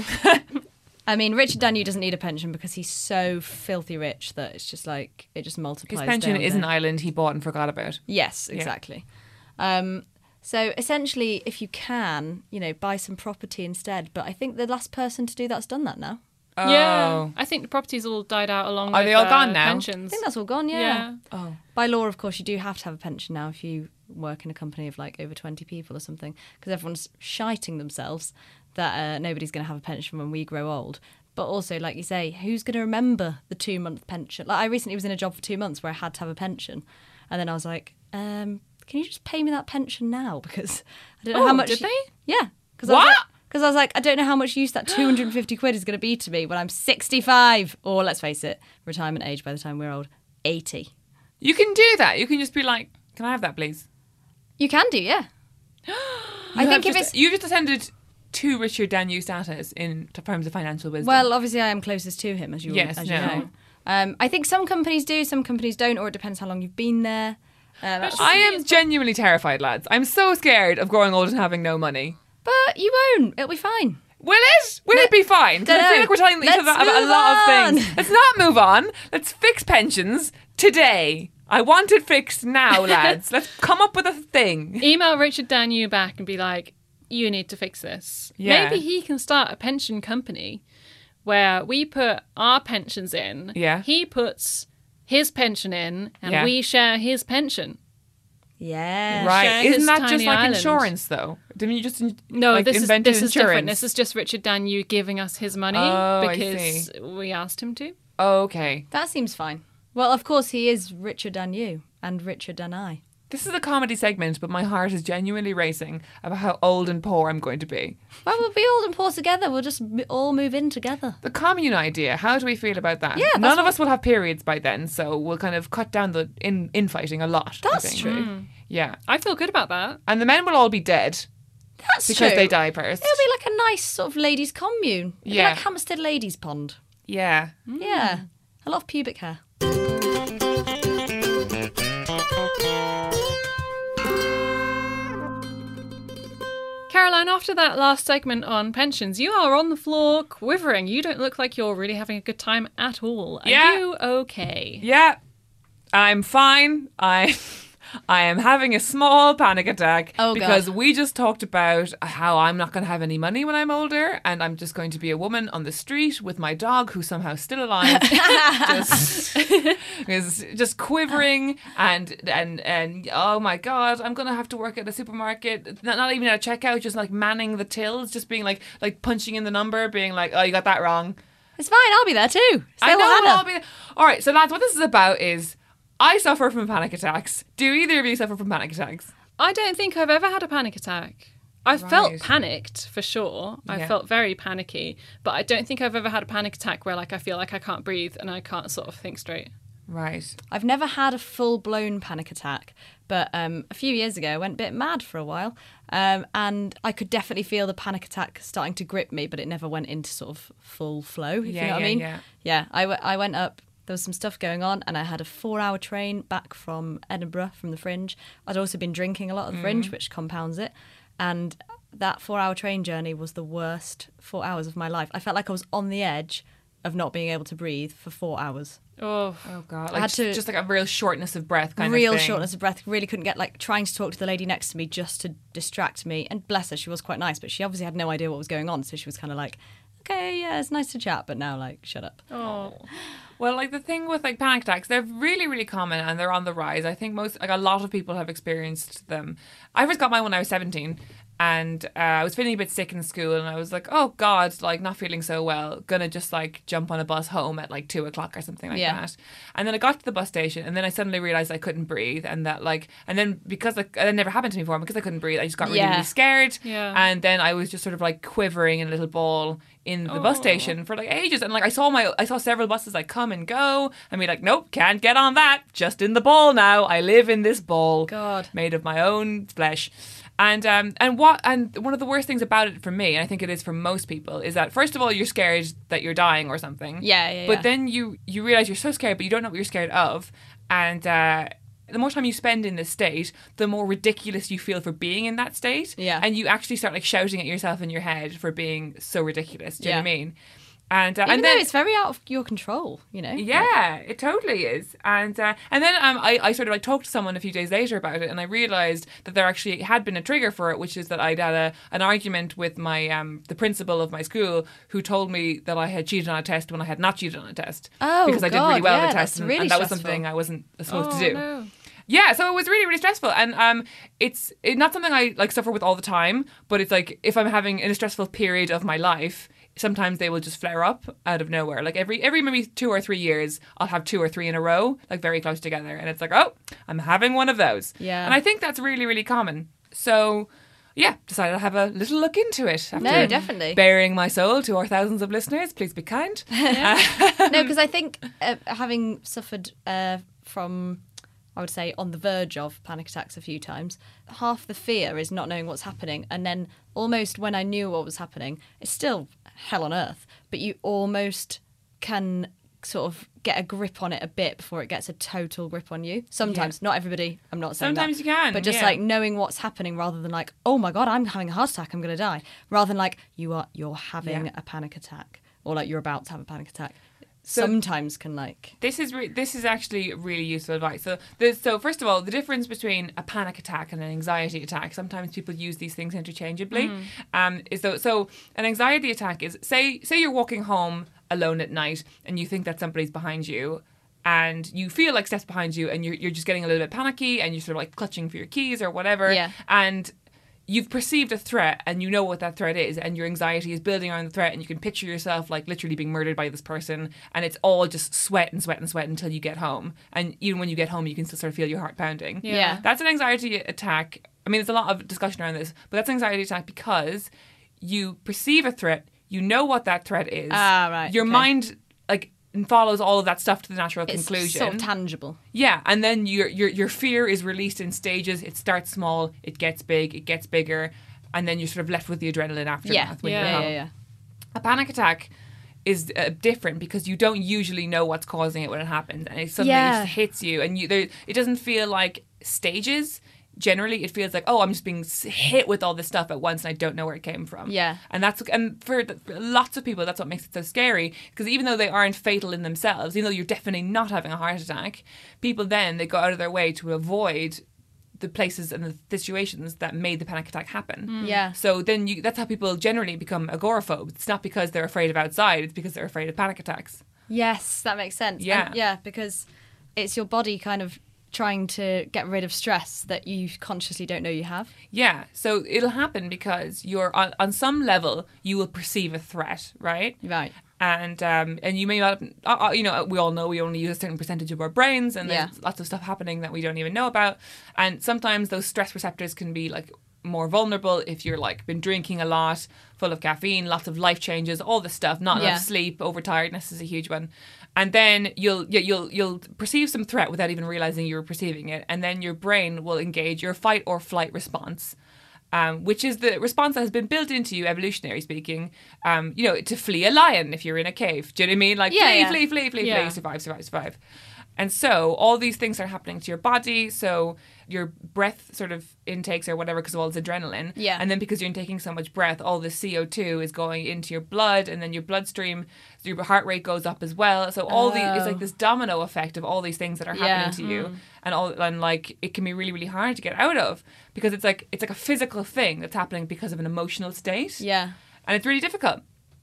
Speaker 5: I mean, Richard Danu doesn't need a pension because he's so filthy rich that it's just like, it just multiplies.
Speaker 6: His pension
Speaker 5: down
Speaker 6: is an
Speaker 5: there.
Speaker 6: island he bought and forgot about.
Speaker 5: Yes, exactly. Um, so essentially, if you can, you know, buy some property instead. But I think the last person to do that's done that now.
Speaker 6: Oh.
Speaker 4: Yeah, I think the properties all died out along
Speaker 6: Are
Speaker 4: with
Speaker 6: they all
Speaker 4: uh,
Speaker 6: gone now?
Speaker 5: I
Speaker 4: pensions.
Speaker 5: think that's all gone, yeah.
Speaker 4: Yeah.
Speaker 6: Oh.
Speaker 5: By law, of course, you do have to have a pension now if you work in a company of like over twenty people or something, because everyone's shiting themselves that uh, nobody's going to have a pension when we grow old. But also, like you say, who's going to remember the two-month pension? Like, I recently was in a job for two months where I had to have a pension. And then I was like, um, can you just pay me that pension now? Because I don't know
Speaker 6: Oh,
Speaker 5: how much...
Speaker 6: did they?
Speaker 5: Yeah. Cause
Speaker 6: What?
Speaker 5: Because I was like, I don't know how much use that two hundred fifty quid is going to be to me when I'm sixty-five. Or, let's face it, retirement age by the time we're old, eighty.
Speaker 6: You can do that. You can just be like, can I have that, please?
Speaker 5: You can do, yeah. I
Speaker 6: You
Speaker 5: think
Speaker 6: have
Speaker 5: if
Speaker 6: just,
Speaker 5: it's...
Speaker 6: You've just ascended to Richard Danu status in terms of financial wisdom.
Speaker 5: Well, obviously, I am closest to him, as you,
Speaker 6: Yes,
Speaker 5: as
Speaker 6: no.
Speaker 5: you know. Um, I think some companies do, some companies don't, or it depends how long you've been there. Uh, that's-
Speaker 6: I am genuinely terrified, lads. I'm so scared of growing old and having no money.
Speaker 5: but you won't. It'll be fine.
Speaker 6: Will it? Will it be fine? 'Cause I
Speaker 5: Dunno.
Speaker 6: feel like we're telling each
Speaker 5: Let's
Speaker 6: other about a
Speaker 5: move
Speaker 6: lot
Speaker 5: on.
Speaker 6: of things. Let's not move on. Let's fix pensions today. I want it fixed now, lads. Let's come up with a thing.
Speaker 4: Email Richard Danu back and be like, you need to fix this.
Speaker 6: Yeah.
Speaker 4: Maybe he can start a pension company where we put our pensions in.
Speaker 6: Yeah.
Speaker 4: He puts his pension in and
Speaker 6: Yeah.
Speaker 4: we share his pension.
Speaker 5: Yeah.
Speaker 6: Right.
Speaker 4: share
Speaker 6: Isn't
Speaker 4: his
Speaker 6: that just
Speaker 4: tiny
Speaker 6: like
Speaker 4: island.
Speaker 6: insurance, though? Didn't you just in-
Speaker 4: No,
Speaker 6: like,
Speaker 4: this is
Speaker 6: invented
Speaker 4: this is
Speaker 6: insurance?
Speaker 4: different. This is just Richard Danu giving us his money
Speaker 6: Oh, I
Speaker 4: because
Speaker 6: see.
Speaker 4: we asked him to.
Speaker 6: Oh, okay.
Speaker 5: That seems fine. Well, of course, he is richer than you and richer than I.
Speaker 6: This is a comedy segment, but my heart is genuinely racing about how old and poor I'm going to be.
Speaker 5: Well, we'll be old and poor together. We'll just m- all move in together.
Speaker 6: The commune idea, how do we feel about that?
Speaker 5: Yeah, that's
Speaker 6: None of
Speaker 5: what-
Speaker 6: us will have periods by then, so we'll kind of cut down the in infighting a lot. I
Speaker 5: That's
Speaker 6: think.
Speaker 5: true.
Speaker 6: Yeah.
Speaker 4: I feel good about that.
Speaker 6: And the men will all be dead
Speaker 5: That's
Speaker 6: because
Speaker 5: true.
Speaker 6: they die first.
Speaker 5: It'll be like a nice sort of ladies' commune. It'll
Speaker 6: Yeah.
Speaker 5: be like Hampstead Ladies Pond.
Speaker 6: Yeah.
Speaker 5: Yeah. A lot of pubic hair.
Speaker 4: Caroline, after that last segment on pensions, you are on the floor quivering. You don't look like you're really having a good time at all. Are
Speaker 6: Yeah.
Speaker 4: you okay?
Speaker 6: Yeah. I'm fine. I I am having a small panic attack
Speaker 5: Oh, God.
Speaker 6: because we just talked about how I'm not going to have any money when I'm older and I'm just going to be a woman on the street with my dog who's somehow still alive, just, is just quivering and and and oh my God, I'm going to have to work at a supermarket, not, not even at a checkout, just like manning the tills, just being like like punching in the number, being like, oh, you got that wrong.
Speaker 5: It's fine. I'll be there too. So
Speaker 6: I know
Speaker 5: will
Speaker 6: we'll
Speaker 5: Hannah.
Speaker 6: all be. All right, so lads, what this is about is I suffer from panic attacks. Do either of you suffer from panic attacks?
Speaker 4: I don't think I've ever had a panic attack. I
Speaker 6: Right.
Speaker 4: felt panicked for sure. I
Speaker 6: Yeah.
Speaker 4: felt very panicky, but I don't think I've ever had a panic attack where like I feel like I can't breathe and I can't sort of think straight.
Speaker 6: Right.
Speaker 5: I've never had a full-blown panic attack, but um, a few years ago I went a bit mad for a while, um, and I could definitely feel the panic attack starting to grip me, but it never went into sort of full flow, if
Speaker 6: Yeah,
Speaker 5: you know what
Speaker 6: yeah,
Speaker 5: I mean.
Speaker 6: yeah.
Speaker 5: Yeah, I, w- I went up, there was some stuff going on, and I had a four-hour train back from Edinburgh, from the Fringe. I'd also been drinking a lot of the
Speaker 6: Mm.
Speaker 5: Fringe, which compounds it, and that four-hour train journey was the worst four hours of my life. I felt like I was on the edge of not being able to breathe for four hours.
Speaker 4: Oh,
Speaker 6: Oh God.
Speaker 5: I
Speaker 6: Like
Speaker 5: had
Speaker 6: just,
Speaker 5: to-
Speaker 6: just like a real shortness of breath kind
Speaker 5: real
Speaker 6: of thing.
Speaker 5: shortness of breath. Really couldn't get, like, trying to talk to the lady next to me just to distract me. And bless her, she was quite nice, but she obviously had no idea what was going on. So she was kind of like, okay, yeah, it's nice to chat, but now, like, shut up.
Speaker 4: oh.
Speaker 6: Well, like the thing with like panic attacks, they're really, really common and they're on the rise. I think most, like a lot of people have experienced them. I first got mine when I was seventeen. And uh, I was feeling a bit sick in school and I was like, oh God, like not feeling so well. Gonna just like jump on a bus home at like two o'clock or something like
Speaker 5: Yeah.
Speaker 6: that. And then I got to the bus station and then I suddenly realised I couldn't breathe. And that like, and then because like, that never happened to me before, because I couldn't breathe, I just got really,
Speaker 5: Yeah.
Speaker 6: really scared.
Speaker 4: Yeah.
Speaker 6: And then I was just sort of like quivering in a little ball in the bus station for like ages. And like I saw my, I saw several buses like come and go and be like, nope, can't get on that. Just in the ball now. I live in this ball.
Speaker 5: God.
Speaker 6: Made of my own flesh. And um and what and one of the worst things about it for me, and I think it is for most people, is that first of all you're scared that you're dying or something.
Speaker 5: Yeah, yeah,
Speaker 6: But
Speaker 5: yeah.
Speaker 6: then you you realize you're so scared, but you don't know what you're scared of, and uh, the more time you spend in this state, the more ridiculous you feel for being in that state.
Speaker 5: Yeah.
Speaker 6: And you actually start like shouting at yourself in your head for being so ridiculous. Do you know
Speaker 5: Yeah.
Speaker 6: what I mean? And uh,
Speaker 5: Even
Speaker 6: and
Speaker 5: though
Speaker 6: then
Speaker 5: it's very out of your control, you know.
Speaker 6: yeah, it totally is. And uh, and then um, I, I sort of like talked to someone a few days later about it, and I realised that there actually had been a trigger for it, which is that I'd had a, an argument with my um, the principal of my school, who told me that I had cheated on a test when I had not cheated on a test.
Speaker 5: Oh,
Speaker 6: because I did really
Speaker 5: God,
Speaker 6: well on
Speaker 5: yeah,
Speaker 6: the test,
Speaker 5: that's
Speaker 6: and,
Speaker 5: really
Speaker 6: and that was
Speaker 5: stressful.
Speaker 6: something I wasn't supposed
Speaker 4: Oh,
Speaker 6: to do.
Speaker 4: no.
Speaker 6: Yeah, so it was really, really stressful, and um, it's it, not something I like suffer with all the time. But it's like if I'm having in a stressful period of my life, sometimes they will just flare up out of nowhere. Like every every maybe two or three years, I'll have two or three in a row, like very close together, and it's like, oh, I'm having one of those.
Speaker 5: Yeah.
Speaker 6: And I think that's really, really common. So, yeah, decided I'll have a little look into it. After
Speaker 5: No, definitely.
Speaker 6: Bearing my soul to our thousands of listeners, please be kind.
Speaker 5: No, because I think uh, having suffered uh, from, I would say, on the verge of panic attacks a few times, half the fear is not knowing what's happening. And then almost when I knew what was happening, it's still hell on earth, but you almost can sort of get a grip on it a bit before it gets a total grip on you. Sometimes, not everybody, I'm not saying
Speaker 6: Sometimes
Speaker 5: that.
Speaker 6: you can,
Speaker 5: But just
Speaker 6: yeah.
Speaker 5: like knowing what's happening rather than like, oh my God, I'm having a heart attack, I'm going to die. Rather than like, you are, you're having
Speaker 6: Yeah.
Speaker 5: a panic attack or like you're about to have a panic attack.
Speaker 6: So-
Speaker 5: Sometimes can like...
Speaker 6: This is re- this is actually really useful advice. So, the, so first of all, the difference between a panic attack and an anxiety attack. Sometimes people use these things interchangeably. Um, is so so an anxiety attack is say say you're walking home alone at night and you think that somebody's behind you, and you feel like steps behind you, and you're you're just getting a little bit panicky, and you're sort of like clutching for your keys or whatever.
Speaker 5: Yeah.
Speaker 6: And you've perceived a threat and you know what that threat is, and your anxiety is building around the threat, and you can picture yourself like literally being murdered by this person, and it's all just sweat and sweat and sweat until you get home. And even when you get home, you can still sort of feel your heart pounding.
Speaker 5: Yeah.
Speaker 6: That's an anxiety attack. I mean, there's a lot of discussion around this, but that's an anxiety attack because you perceive a threat, you know what that threat is.
Speaker 5: Ah, right,
Speaker 6: Your
Speaker 5: okay.
Speaker 6: mind like follows all of that stuff to the natural
Speaker 5: It's
Speaker 6: conclusion.
Speaker 5: sort of tangible.
Speaker 6: Yeah, and then your your your fear is released in stages. It starts small, it gets big, it gets bigger, and then you're sort of left with the adrenaline aftermath
Speaker 5: Yeah,
Speaker 6: when
Speaker 4: Yeah.
Speaker 6: you're
Speaker 5: yeah,
Speaker 6: home.
Speaker 5: yeah, yeah.
Speaker 6: A panic attack is uh, different because you don't usually know what's causing it when it happens, and it suddenly
Speaker 5: Yeah.
Speaker 6: just hits you, and you there. It doesn't feel like stages. Generally, it feels like, oh, I'm just being s- hit with all this stuff at once, and I don't know where it came from.
Speaker 5: Yeah.
Speaker 6: And that's and for, the, for lots of people, that's what makes it so scary. Because even though they aren't fatal in themselves, even though you're definitely not having a heart attack, people then they go out of their way to avoid the places and the situations that made the panic attack happen.
Speaker 5: Yeah.
Speaker 6: So then you, that's how people generally become agoraphobes. It's not because they're afraid of outside; it's because they're afraid of panic attacks.
Speaker 5: Yes, that makes sense.
Speaker 6: Yeah.
Speaker 5: And yeah, because it's your body kind of trying to get rid of stress that you consciously don't know you have.
Speaker 6: Yeah, so it'll happen because you're on, on some level you will perceive a threat, right?
Speaker 5: Right.
Speaker 6: And um, and you may not, uh, uh, you know, we all know we only use a certain percentage of our brains, and there's
Speaker 5: Yeah.
Speaker 6: lots of stuff happening that we don't even know about. And sometimes those stress receptors can be like more vulnerable if you're like been drinking a lot, full of caffeine, lots of life changes, all this stuff, not
Speaker 5: Yeah.
Speaker 6: enough sleep, overtiredness is a huge one. And then you'll yeah, you'll you'll perceive some threat without even realizing you were perceiving it, and then your brain will engage your fight or flight response. Um, which is the response that has been built into you, evolutionary speaking, um, you know, to flee a lion if you're in a cave. Do you know what I mean? Like,
Speaker 5: Yeah,
Speaker 6: flee,
Speaker 5: yeah.
Speaker 6: flee, flee, flee,
Speaker 4: Yeah.
Speaker 6: flee, survive, survive, survive. And so all these things are happening to your body. So your breath sort of intakes or whatever because of all this adrenaline.
Speaker 5: Yeah.
Speaker 6: And then because you're taking so much breath, all the C O two is going into your blood, and then your bloodstream, so your heart rate goes up as well. So all the it's like this domino effect of all these things that are happening
Speaker 5: Yeah.
Speaker 6: to you, and all and like it can be really, really hard to get out of because it's like it's like a physical thing that's happening because of an emotional state.
Speaker 5: Yeah.
Speaker 6: And it's really difficult.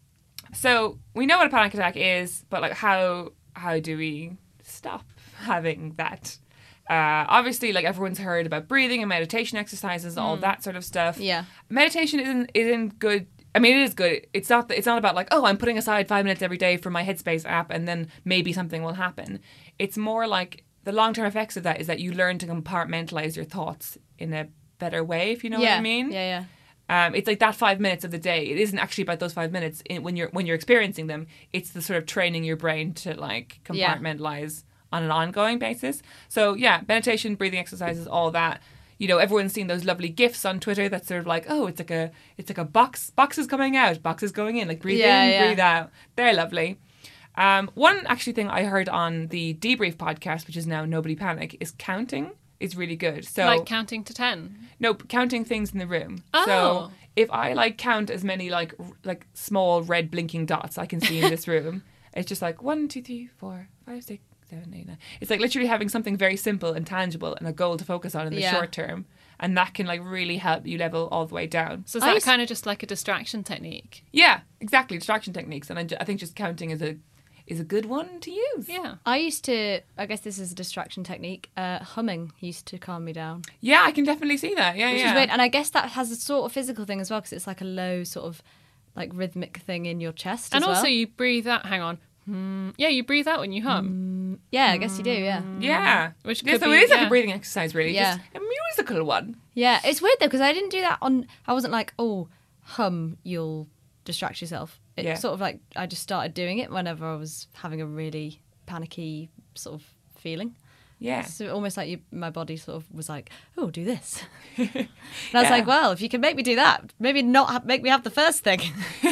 Speaker 6: So we know what a panic attack is, but like how how do we stop having that? Uh, obviously, like everyone's heard about breathing and meditation exercises, all that sort of stuff.
Speaker 5: Yeah.
Speaker 6: Meditation isn't isn't good. I mean, it is good. It's not. It's not about like, oh, I'm putting aside five minutes every day for my Headspace app, and then maybe something will happen. It's more like the long term effects of that is that you learn to compartmentalize your thoughts in a better way, if you know
Speaker 5: yeah.
Speaker 6: what I mean.
Speaker 5: Yeah, yeah.
Speaker 6: Um, it's like that five minutes of the day. It isn't actually about those five minutes in, when you're when you're experiencing them. It's the sort of training your brain to like
Speaker 5: Yeah.
Speaker 6: compartmentalize on an ongoing basis. So yeah, meditation, breathing exercises, all that. you know, everyone's seen those lovely GIFs on Twitter that's sort of like, oh, it's like a it's like a box, boxes coming out, boxes going in, like breathe
Speaker 5: Yeah,
Speaker 6: in,
Speaker 5: yeah.
Speaker 6: breathe out. They're lovely. Um, one actually thing I heard on the Debrief podcast, which is now Nobody Panic, is counting is really good. So
Speaker 4: Like counting to ten.
Speaker 6: no, counting things in the room.
Speaker 4: Oh.
Speaker 6: So if I like count as many like r- like small red blinking dots I can see in this room, it's just like one, two, three, four, five, six, seven, eight, nine. It's like literally having something very simple and tangible and a goal to focus on in the
Speaker 5: Yeah.
Speaker 6: short term. And that can like really help you level all the way down.
Speaker 4: So is
Speaker 5: I
Speaker 4: that
Speaker 5: used-
Speaker 4: kind of just like a distraction technique?
Speaker 6: Yeah, exactly. Distraction techniques. And I, ju- I think just counting is a is a good one to use.
Speaker 4: Yeah.
Speaker 5: I used to, I guess this is a distraction technique, uh, humming used to calm me down.
Speaker 6: Yeah, I can definitely see that. Yeah,
Speaker 5: Which
Speaker 6: yeah.
Speaker 5: is weird. And I guess that has a sort of physical thing as well, because it's like a low sort of like rhythmic thing in your chest
Speaker 4: And
Speaker 5: as well.
Speaker 4: also you breathe out. Hang on. Hmm. Yeah, you breathe out when you hum.
Speaker 5: Yeah, I guess you do, yeah.
Speaker 6: Yeah.
Speaker 4: Which
Speaker 6: yeah,
Speaker 4: could
Speaker 6: so
Speaker 4: be-
Speaker 6: it is like
Speaker 4: yeah.
Speaker 6: a breathing exercise, really.
Speaker 5: Yeah.
Speaker 6: Just a musical one.
Speaker 5: Yeah, it's weird though, because I didn't do that on, I wasn't like, oh, hum, you'll distract yourself. It
Speaker 6: Yeah.
Speaker 5: sort of like, I just started doing it whenever I was having a really panicky sort of feeling.
Speaker 6: Yeah.
Speaker 5: So almost like you, my body sort of was like, oh, do this. And I was
Speaker 6: Yeah.
Speaker 5: like, well, if you can make me do that, maybe not ha- make me have the first thing.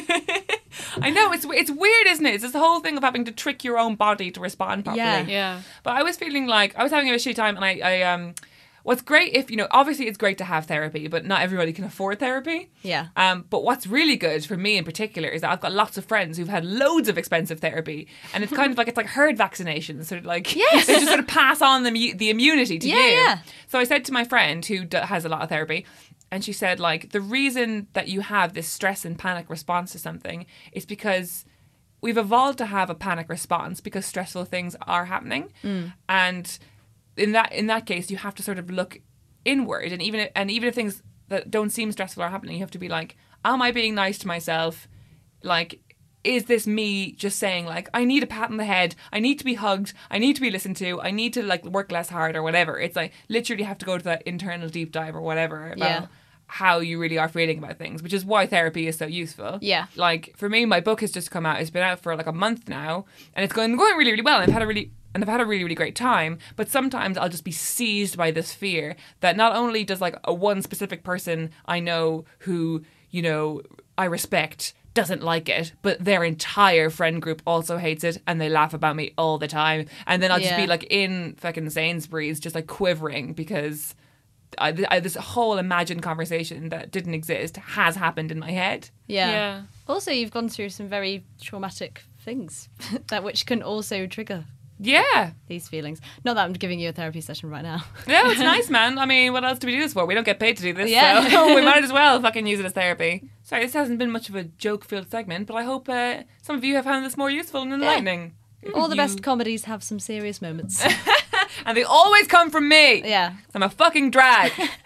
Speaker 6: I know, it's it's weird, isn't it? It's this whole thing of having to trick your own body to respond properly.
Speaker 5: Yeah.
Speaker 4: Yeah.
Speaker 6: But I was feeling like I was having a shitty time, and I, I um, what's great if you know, obviously it's great to have therapy, but not everybody can afford therapy.
Speaker 5: Yeah.
Speaker 6: Um, but what's really good for me in particular is that I've got lots of friends who've had loads of expensive therapy, and it's kind of like it's like herd vaccinations, sort of like
Speaker 5: Yes.
Speaker 6: they just sort of pass on the mu- the immunity to
Speaker 5: Yeah,
Speaker 6: you.
Speaker 5: yeah.
Speaker 6: So I said to my friend who d- has a lot of therapy. And she said, like, the reason that you have this stress and panic response to something is because we've evolved to have a panic response because stressful things are happening.
Speaker 5: Mm.
Speaker 6: And in that in that case, you have to sort of look inward. And even if, and even if things that don't seem stressful are happening, you have to be like, am I being nice to myself? Like, is this me just saying, like, I need a pat on the head, I need to be hugged, I need to be listened to, I need to, like, work less hard or whatever. It's like, literally have to go to that internal deep dive or whatever about
Speaker 5: Yeah.
Speaker 6: how you really are feeling about things, which is why therapy is so useful.
Speaker 5: Yeah.
Speaker 6: Like, for me, my book has just come out. It's been out for, like, a month now, and it's going, going really, really well. And I've had a really... And I've had a really, really great time. But sometimes I'll just be seized by this fear that not only does, like, a one specific person I know who, you know, I respect doesn't like it, but their entire friend group also hates it, and they laugh about me all the time. And then I'll just
Speaker 5: Yeah.
Speaker 6: be, like, in fucking Sainsbury's just, like, quivering because I, I, this whole imagined conversation that didn't exist has happened in my head.
Speaker 5: Yeah.
Speaker 4: Yeah.
Speaker 5: Also, you've gone through some very traumatic things that which can also trigger
Speaker 6: Yeah.
Speaker 5: these feelings. Not that I'm giving you a therapy session right now.
Speaker 6: No, it's nice, man. I mean, what else do we do this for? We don't get paid to do this,
Speaker 5: Yeah.
Speaker 6: so we might as well fucking use it as therapy. Sorry, this hasn't been much of a joke-filled segment, but I hope uh, some of you have found this more useful and enlightening.
Speaker 5: All the
Speaker 6: You-
Speaker 5: best comedies have some serious moments.
Speaker 6: And they always come from me.
Speaker 5: Yeah.
Speaker 6: I'm a fucking drag.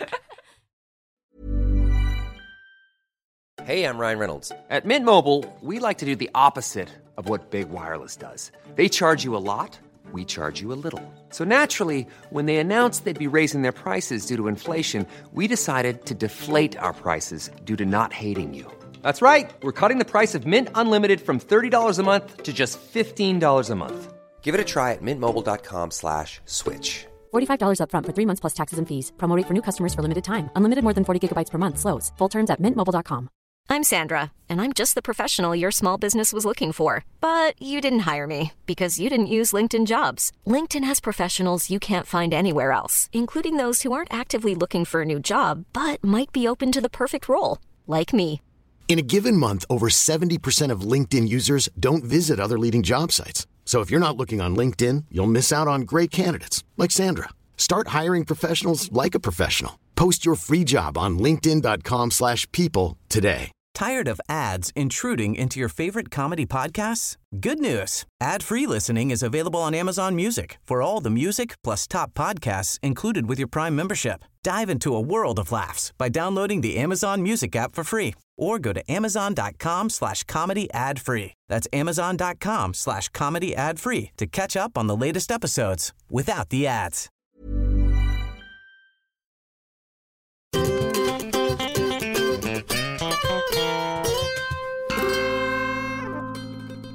Speaker 7: Hey, I'm Ryan Reynolds. At Mint Mobile, we like to do the opposite of what Big Wireless does. They charge you a lot, we charge you a little. So naturally, when they announced they'd be raising their prices due to inflation, we decided to deflate our prices due to not hating you. That's right. We're cutting the price of Mint Unlimited from thirty dollars a month to just fifteen dollars a month. Give it a try at mintmobile.com slash switch.
Speaker 8: forty-five dollars up front for three months plus taxes and fees. Promo rate for new customers for limited time. Unlimited more than forty gigabytes per month. Slows full terms at mint mobile dot com.
Speaker 1: I'm Sandra, and I'm just the professional your small business was looking for. But you didn't hire me because you didn't use LinkedIn Jobs. LinkedIn has professionals you can't find anywhere else, including those who aren't actively looking for a new job, but might be open to the perfect role, like me.
Speaker 2: In a given month, over seventy percent of LinkedIn users don't visit other leading job sites. So if you're not looking on LinkedIn, you'll miss out on great candidates like Sandra. Start hiring professionals like a professional. Post your free job on linkedin dot com slash people today.
Speaker 3: Tired of ads intruding into your favorite comedy podcasts? Good news. Ad-free listening is available on Amazon Music for all the music plus top podcasts included with your Prime membership. Dive into a world of laughs by downloading the Amazon Music app for free or go to amazon.com slash comedy ad free. That's amazon.com slash comedy ad free to catch up on the latest episodes without the ads.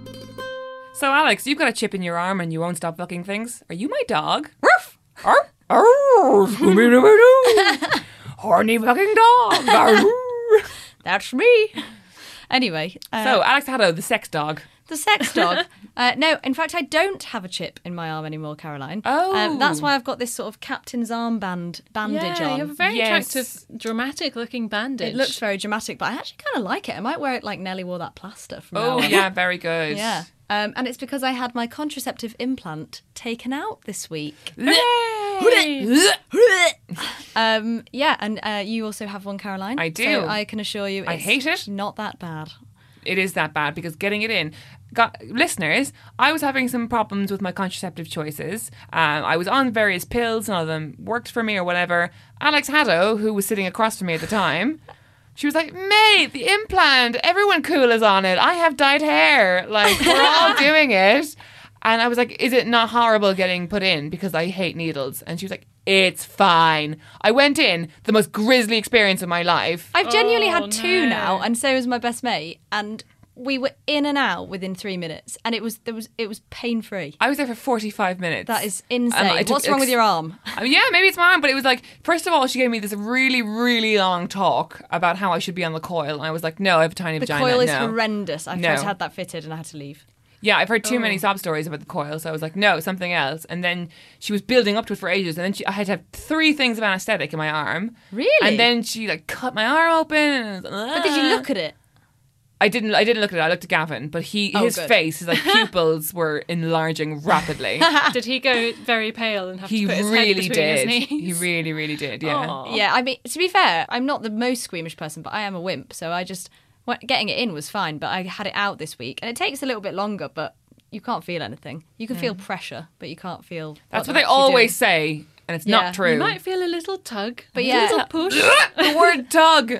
Speaker 6: So, Alex, you've got a chip in your arm and you won't stop fucking things. Are you my dog? Ruff! Arf! Oh, Scooby-Doo, horny fucking dog. Arr.
Speaker 5: That's me. Anyway. Uh,
Speaker 6: So, Alex Haddow, the sex dog.
Speaker 5: The sex dog. uh, no, in fact, I don't have a chip in my arm anymore, Caroline.
Speaker 6: Oh.
Speaker 5: Um, that's why I've got this sort of captain's armband bandage
Speaker 4: yeah,
Speaker 5: on.
Speaker 4: you have a very
Speaker 6: Yes.
Speaker 4: attractive, dramatic-looking bandage.
Speaker 5: It looks very dramatic, but I actually kind of like it. I might wear it like Nelly wore that plaster from now
Speaker 6: Oh,
Speaker 5: on.
Speaker 6: yeah, very good.
Speaker 5: Yeah. Um, and it's because I had my contraceptive implant taken out this week. um, yeah, and uh, you also have one, Caroline.
Speaker 6: I do.
Speaker 5: So I can assure you,
Speaker 6: I
Speaker 5: it's
Speaker 6: hate it.
Speaker 5: not that bad.
Speaker 6: It is that bad because getting it in. Got, listeners, I was having some problems with my contraceptive choices. Um, I was on various pills, none of them worked for me or whatever. Alex Haddow, who was sitting across from me at the time, she was like, mate, the implant, everyone cool is on it. I have dyed hair. Like, we're all doing it. And I was like, is it not horrible getting put in because I hate needles? And she was like, it's fine. I went in, the most grisly experience of my life.
Speaker 5: I've genuinely
Speaker 4: Oh,
Speaker 5: had two
Speaker 4: no.
Speaker 5: now, and so is my best mate, and we were in and out within three minutes, and it was there was it was pain free.
Speaker 6: I was there for forty-five minutes.
Speaker 5: That is
Speaker 6: And
Speaker 5: insane.
Speaker 6: I took
Speaker 5: What's wrong
Speaker 6: ex-
Speaker 5: with your arm?
Speaker 6: Uh, yeah, maybe it's my arm, but it was like, first of all, she gave me this really, really long talk about how I should be on the coil. And I was like, no, I have a tiny
Speaker 5: The
Speaker 6: vagina.
Speaker 5: coil is
Speaker 6: no.
Speaker 5: horrendous. I've
Speaker 6: No.
Speaker 5: tried to have that fitted, and I had to leave.
Speaker 6: Yeah, I've heard too many
Speaker 5: Oh.
Speaker 6: sob stories about the coil. So I was like, no, something else. And then she was building up to it for ages. And then she, I had to have three things of anesthetic in my arm.
Speaker 5: Really?
Speaker 6: And then she like cut my arm open. And
Speaker 5: But did you look at it?
Speaker 6: I didn't. I didn't look at it. I looked at Gavin, but he,
Speaker 5: Oh,
Speaker 6: his
Speaker 5: good.
Speaker 6: face, his like pupils were enlarging rapidly.
Speaker 4: Did he go very pale and have
Speaker 6: He
Speaker 4: to put his head
Speaker 6: really
Speaker 4: between
Speaker 6: did.
Speaker 4: his knees?
Speaker 6: He really, really did. Yeah.
Speaker 4: Aw.
Speaker 5: Yeah, I mean, to be fair, I'm not the most squeamish person, but I am a wimp. So I just well, getting it in was fine, but I had it out this week, and it takes a little bit longer, but you can't feel anything. You can feel pressure, but you can't feel.
Speaker 6: That's what
Speaker 5: they're
Speaker 6: they
Speaker 5: actually
Speaker 6: always
Speaker 5: doing.
Speaker 6: say, and it's
Speaker 5: Yeah.
Speaker 6: not true.
Speaker 4: You might feel a little tug,
Speaker 5: But
Speaker 4: a
Speaker 5: yeah.
Speaker 4: little push.
Speaker 6: The word tug.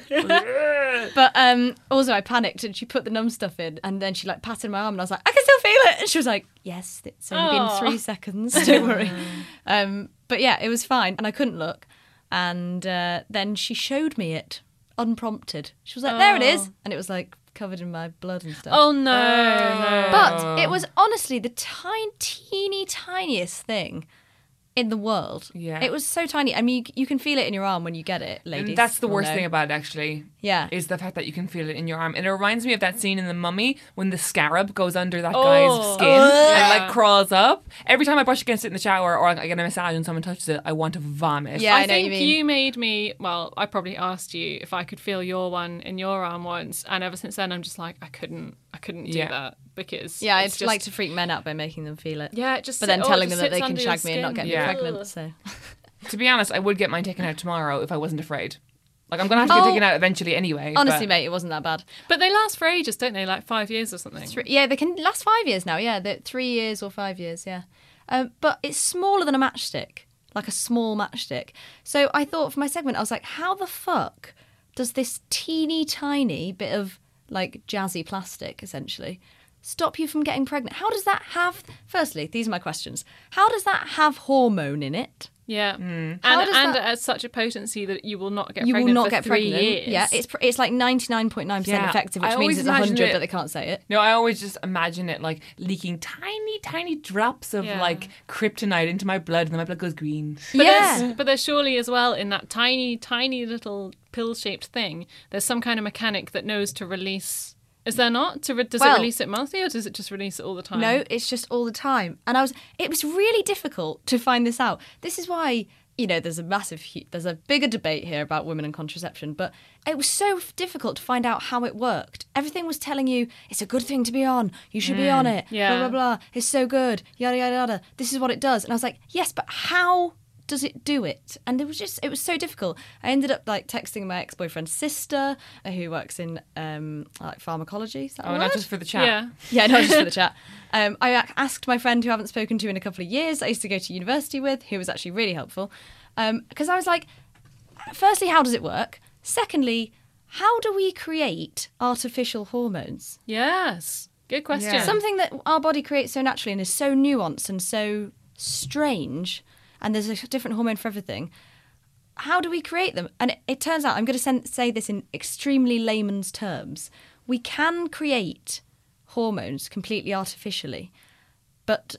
Speaker 5: But um, also, I panicked, and she put the numb stuff in, and then she like patted my arm, and I was like, I can still feel it, and she was like, yes, it's only
Speaker 4: Aw.
Speaker 5: been three seconds. Don't worry. um, but yeah, it was fine, and I couldn't look, and uh, then she showed me it unprompted. She was like, there it is, and it was like covered in my blood and stuff.
Speaker 4: Oh no, no.
Speaker 5: But it was honestly the tiny, teeny, tiniest thing in the world.
Speaker 6: Yeah.
Speaker 5: It was so tiny. I mean, you, you can feel it in your arm when you get it, ladies.
Speaker 6: And that's the
Speaker 5: will
Speaker 6: worst
Speaker 5: know.
Speaker 6: thing about it, actually.
Speaker 5: Yeah.
Speaker 6: Is the fact that you can feel it in your arm. And it reminds me of that scene in The Mummy when the scarab goes under that
Speaker 4: Oh.
Speaker 6: guy's skin
Speaker 4: Ugh.
Speaker 6: and like crawls up. Every time I brush against it in the shower or I get a massage and someone touches it, I want to vomit.
Speaker 5: Yeah, I
Speaker 4: I
Speaker 5: know what you
Speaker 4: think
Speaker 5: mean.
Speaker 4: you made me. Well, I probably asked you if I could feel your one in your arm once, and ever since then, I'm just like, I couldn't, I couldn't do
Speaker 6: Yeah.
Speaker 4: that because
Speaker 5: Yeah, I'd
Speaker 4: it's just,
Speaker 5: like to freak men out by making them feel it.
Speaker 4: Yeah, it just
Speaker 5: But then
Speaker 4: sit- oh, it
Speaker 5: telling
Speaker 4: just
Speaker 5: them that they
Speaker 4: sits
Speaker 5: can
Speaker 4: under your
Speaker 5: shag me and not
Speaker 4: skin.
Speaker 5: get me
Speaker 6: Yeah.
Speaker 5: pregnant. So
Speaker 6: To be honest, I would get mine taken out tomorrow if I wasn't afraid. Like, I'm going to have to get
Speaker 5: Oh.
Speaker 6: taken out eventually anyway.
Speaker 5: honestly,
Speaker 6: but-
Speaker 5: mate, it wasn't that bad.
Speaker 4: But they last for ages, don't they? Like five years or something.
Speaker 5: Three, yeah, they can last five years now. Yeah, they're three years or five years. Yeah, um, but it's smaller than a matchstick, like a small matchstick. So I thought for my segment, I was like, how the fuck does this teeny tiny bit of like jazzy plastic essentially stop you from getting pregnant? How does that have? Firstly, these are my questions. How does that have hormone in it?
Speaker 4: Yeah,
Speaker 5: How
Speaker 4: and
Speaker 5: does
Speaker 4: and
Speaker 5: that-
Speaker 4: at such a potency that you will not get
Speaker 5: You will
Speaker 4: pregnant
Speaker 5: not
Speaker 4: for
Speaker 5: get
Speaker 4: three
Speaker 5: pregnant.
Speaker 4: years.
Speaker 5: Yeah, it's pr- it's like ninety-nine point nine percent
Speaker 6: Yeah,
Speaker 5: effective,
Speaker 6: I
Speaker 5: which means
Speaker 6: always
Speaker 5: it's
Speaker 6: imagine
Speaker 5: one hundred,
Speaker 6: it-
Speaker 5: but they can't say it.
Speaker 6: No, I always just imagine it like leaking tiny, tiny drops of
Speaker 4: Yeah.
Speaker 6: like kryptonite into my blood and then my blood goes green.
Speaker 4: But
Speaker 5: Yeah.
Speaker 4: there's, but there's surely as well in that tiny, tiny little pill-shaped thing. There's some kind of mechanic that knows to release. Is there not? To re- does
Speaker 5: Well-
Speaker 4: it release it monthly or does it just release it all the time?
Speaker 5: No, it's just all the time. And I was it was really difficult to find this out. This is why, you know, there's a massive hu- there's a bigger debate here about women and contraception, but it was so f- difficult to find out how it worked. Everything was telling you it's a good thing to be on. You should be on it.
Speaker 4: yeah.
Speaker 5: Blah blah blah. It's so good. Yada yada yada. This is what it does. And I was like, "Yes, but how does it do it?" And it was just it was so difficult. I ended up like texting my ex-boyfriend's sister, uh, who works in um like pharmacology. Is that a
Speaker 6: Oh,
Speaker 5: word?
Speaker 6: not just for the chat.
Speaker 4: Yeah.
Speaker 5: Yeah, not just for the chat. Um, I a- asked my friend who I haven't spoken to in a couple of years, I used to go to university with, who was actually really helpful. Because I was like, firstly, how does it work? Secondly, how do we create artificial hormones?
Speaker 4: Yes. Good question.
Speaker 6: Yeah.
Speaker 5: Something that our body creates so naturally and is so nuanced and so strange, and there's a different hormone for everything. How do we create them? And it, it turns out, I'm going to sen- say this in extremely layman's terms, we can create hormones completely artificially, but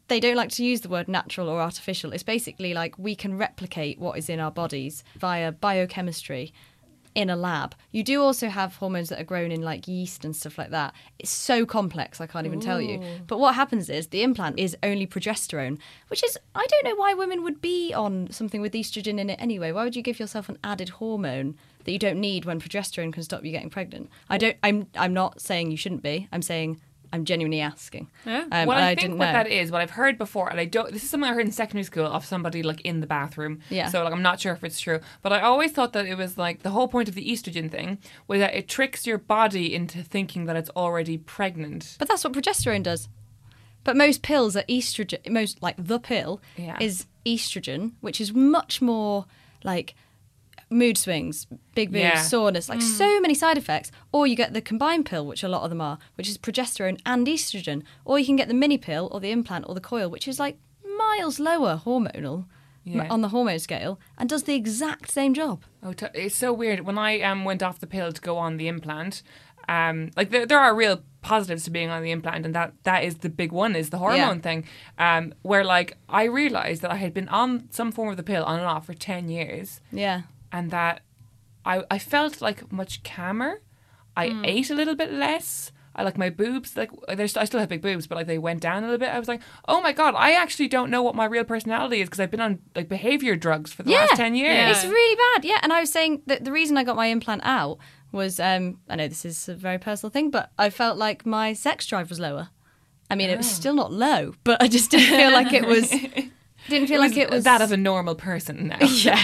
Speaker 5: they don't like to use the word natural or artificial. It's basically like we can replicate what is in our bodies via biochemistry in a lab. You do also have hormones that are grown in like yeast and stuff like that. It's so complex, I can't even Ooh. tell you. But what happens is the implant is only progesterone, which is, I don't know why women would be on something with estrogen in it anyway. Why would you give yourself an added hormone that you don't need when progesterone can stop you getting pregnant? I don't, I'm, I'm not saying you shouldn't be. I'm saying I'm genuinely asking.
Speaker 6: Yeah.
Speaker 5: Um,
Speaker 6: well, I,
Speaker 5: I
Speaker 6: think
Speaker 5: didn't
Speaker 6: what
Speaker 5: know.
Speaker 6: that is, what I've heard before, and I don't. This is something I heard in secondary school of somebody like in the bathroom.
Speaker 5: Yeah.
Speaker 6: So like I'm not sure if it's true, but I always thought that it was like the whole point of the estrogen thing was that it tricks your body into thinking that it's already pregnant.
Speaker 5: But that's what progesterone does. But most pills are estrogen. Most like the pill
Speaker 6: Yeah.
Speaker 5: is estrogen, which is much more like mood swings, big boobs,
Speaker 6: Yeah.
Speaker 5: soreness, like so many side effects. Or you get the combined pill, which a lot of them are, which is progesterone and estrogen. Or you can get the mini pill or the implant or the coil, which is like miles lower hormonal
Speaker 6: Yeah.
Speaker 5: on the hormone scale and does the exact same job.
Speaker 6: Oh, t- it's so weird. When I um, went off the pill to go on the implant, um, like there, there are real positives to being on the implant, and that, that is the big one, is the hormone
Speaker 5: Yeah.
Speaker 6: thing. Um, where like I realised that I had been on some form of the pill on and off for ten years.
Speaker 5: Yeah.
Speaker 6: And that I I felt like much calmer. I
Speaker 5: Mm.
Speaker 6: ate a little bit less. I like my boobs, like there's I still have big boobs, but like they went down a little bit. I was like, oh my god, I actually don't know what my real personality is because I've been on like behavior drugs for the
Speaker 5: Yeah.
Speaker 6: last ten years.
Speaker 4: Yeah.
Speaker 5: It's really bad, yeah. And I was saying that the reason I got my implant out was, um, I know this is a very personal thing, but I felt like my sex drive was lower. I mean, it was still not low, but I just didn't feel like it was. Didn't feel
Speaker 6: It was
Speaker 5: like it was
Speaker 6: that of a normal person now.
Speaker 5: Yeah.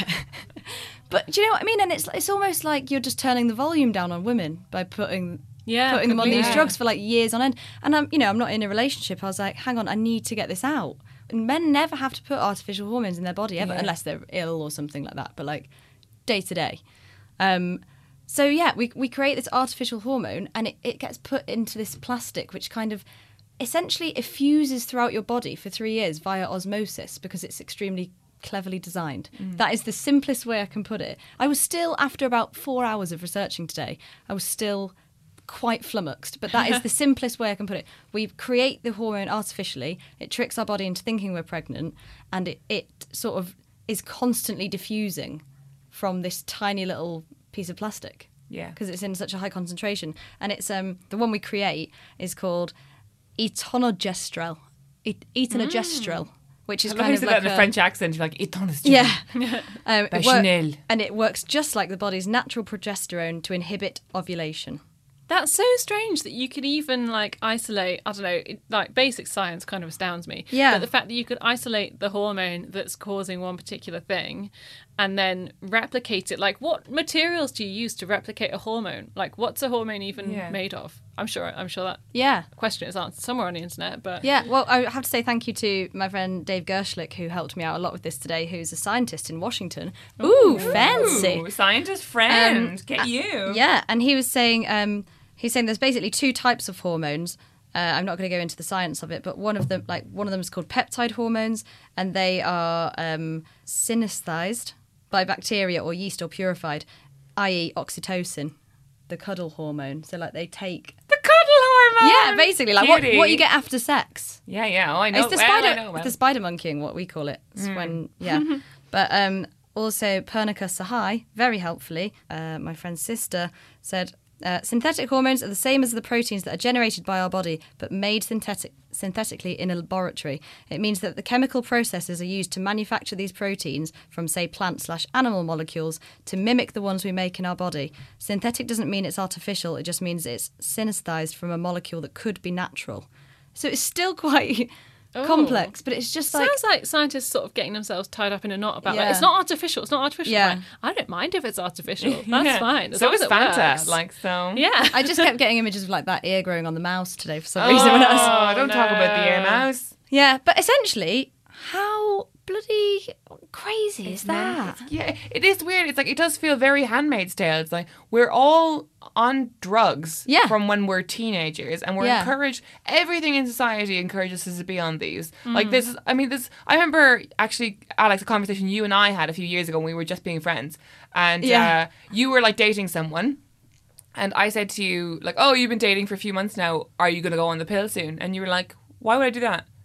Speaker 5: But do you know what I mean? And it's it's almost like you're just turning the volume down on women by putting
Speaker 4: Yeah,
Speaker 5: putting them on these
Speaker 6: completely.
Speaker 5: drugs for like years on end. And I'm you know I'm not in a relationship. I was like, hang on, I need to get this out. And men never have to put artificial hormones in their body ever,
Speaker 6: Yeah.
Speaker 5: unless they're ill or something like that. But like day to day. Um, so yeah, we we create this artificial hormone, and it, it gets put into this plastic, which kind of essentially effuses throughout your body for three years via osmosis because it's extremely cleverly designed. That is the simplest way I can put it. I was still, after about four hours of researching today, I was still quite flummoxed, but that is the simplest way I can put it. We create the hormone artificially, it tricks our body into thinking we're pregnant, and it, it sort of is constantly diffusing from this tiny little piece of plastic.
Speaker 6: Yeah.
Speaker 5: Because it's in such a high concentration. And it's um the one we create is called etonogestrel. Et- etonogestrel. Which is
Speaker 6: I love
Speaker 5: kind
Speaker 6: you
Speaker 5: of
Speaker 6: said
Speaker 5: like
Speaker 6: that in a,
Speaker 5: a
Speaker 6: French accent. You're like, Étant
Speaker 5: yeah. um,
Speaker 6: By
Speaker 5: it wor-
Speaker 6: Chanel.
Speaker 5: and it works just like the body's natural progesterone to inhibit ovulation.
Speaker 4: That's so strange that you could even like isolate, I don't know, it, like basic science kind of astounds me.
Speaker 5: Yeah.
Speaker 4: But the fact that you could isolate the hormone that's causing one particular thing and then replicate it, like what materials do you use to replicate a hormone? Like what's a hormone even
Speaker 6: Yeah.
Speaker 4: made of? I'm sure I'm sure that
Speaker 5: Yeah.
Speaker 4: question is answered somewhere on the internet, but
Speaker 5: Yeah, well, I have to say thank you to my friend Dave Gershlick, who helped me out a lot with this today, who's a scientist in Washington. Ooh, fancy.
Speaker 6: Ooh, scientist friend.
Speaker 5: Um,
Speaker 6: Get you.
Speaker 5: Yeah, and he was saying um, he's saying there's basically two types of hormones. Uh, I'm not going to go into the science of it, but one of them, like one of them, is called peptide hormones, and they are um, synthesized by bacteria or yeast or purified, that is, oxytocin, the cuddle hormone. So like they take
Speaker 6: The cuddle hormone.
Speaker 5: yeah, basically like what,
Speaker 6: Cutie.
Speaker 5: what you get after sex.
Speaker 6: Yeah, yeah. Oh, I know.
Speaker 5: It's the
Speaker 6: well,
Speaker 5: spider,
Speaker 6: I know, well.
Speaker 5: the spider monkeying, what we call it. It's when, yeah. But um, also, Pernica Sahai, very helpfully, uh, my friend's sister, said uh, synthetic hormones are the same as the proteins that are generated by our body, but made synthetic synthetically in a laboratory. It means that the chemical processes are used to manufacture these proteins from, say, plant slash animal molecules to mimic the ones we make in our body. Synthetic doesn't mean it's artificial; it just means it's synthesized from a molecule that could be natural. So it's still quite
Speaker 4: Oh.
Speaker 5: complex, but it's just like
Speaker 4: sounds like scientists sort of getting themselves tied up in a knot about
Speaker 5: Yeah.
Speaker 4: like it's not artificial. It's not artificial.
Speaker 5: Yeah.
Speaker 4: Like, I don't mind if it's artificial. That's
Speaker 6: Yeah.
Speaker 4: fine. As
Speaker 6: So
Speaker 4: long
Speaker 6: is
Speaker 4: as it
Speaker 6: Fanta.
Speaker 4: works.
Speaker 6: Like, so.
Speaker 4: yeah.
Speaker 5: I just kept getting images of like that ear growing on the mouse today for some
Speaker 6: Oh,
Speaker 5: reason. When I was,
Speaker 6: don't talk about the ear
Speaker 4: no.
Speaker 6: mouse.
Speaker 5: yeah, but essentially, how bloody crazy is that?
Speaker 6: Yeah, it is weird. It's like, it does feel very Handmaid's Tale. It's like, we're all on drugs
Speaker 5: Yeah.
Speaker 6: from when we're teenagers, and we're
Speaker 5: Yeah.
Speaker 6: encouraged, everything in society encourages us to be on these.
Speaker 5: Mm.
Speaker 6: Like, this is, I mean, this, I remember actually, Alex, a conversation you and I had a few years ago when we were just being friends. And
Speaker 5: Yeah.
Speaker 6: uh, you were like dating someone. And I said to you, like, oh, you've been dating for a few months now. Are you going to go on the pill soon? And you were like, why would I do that?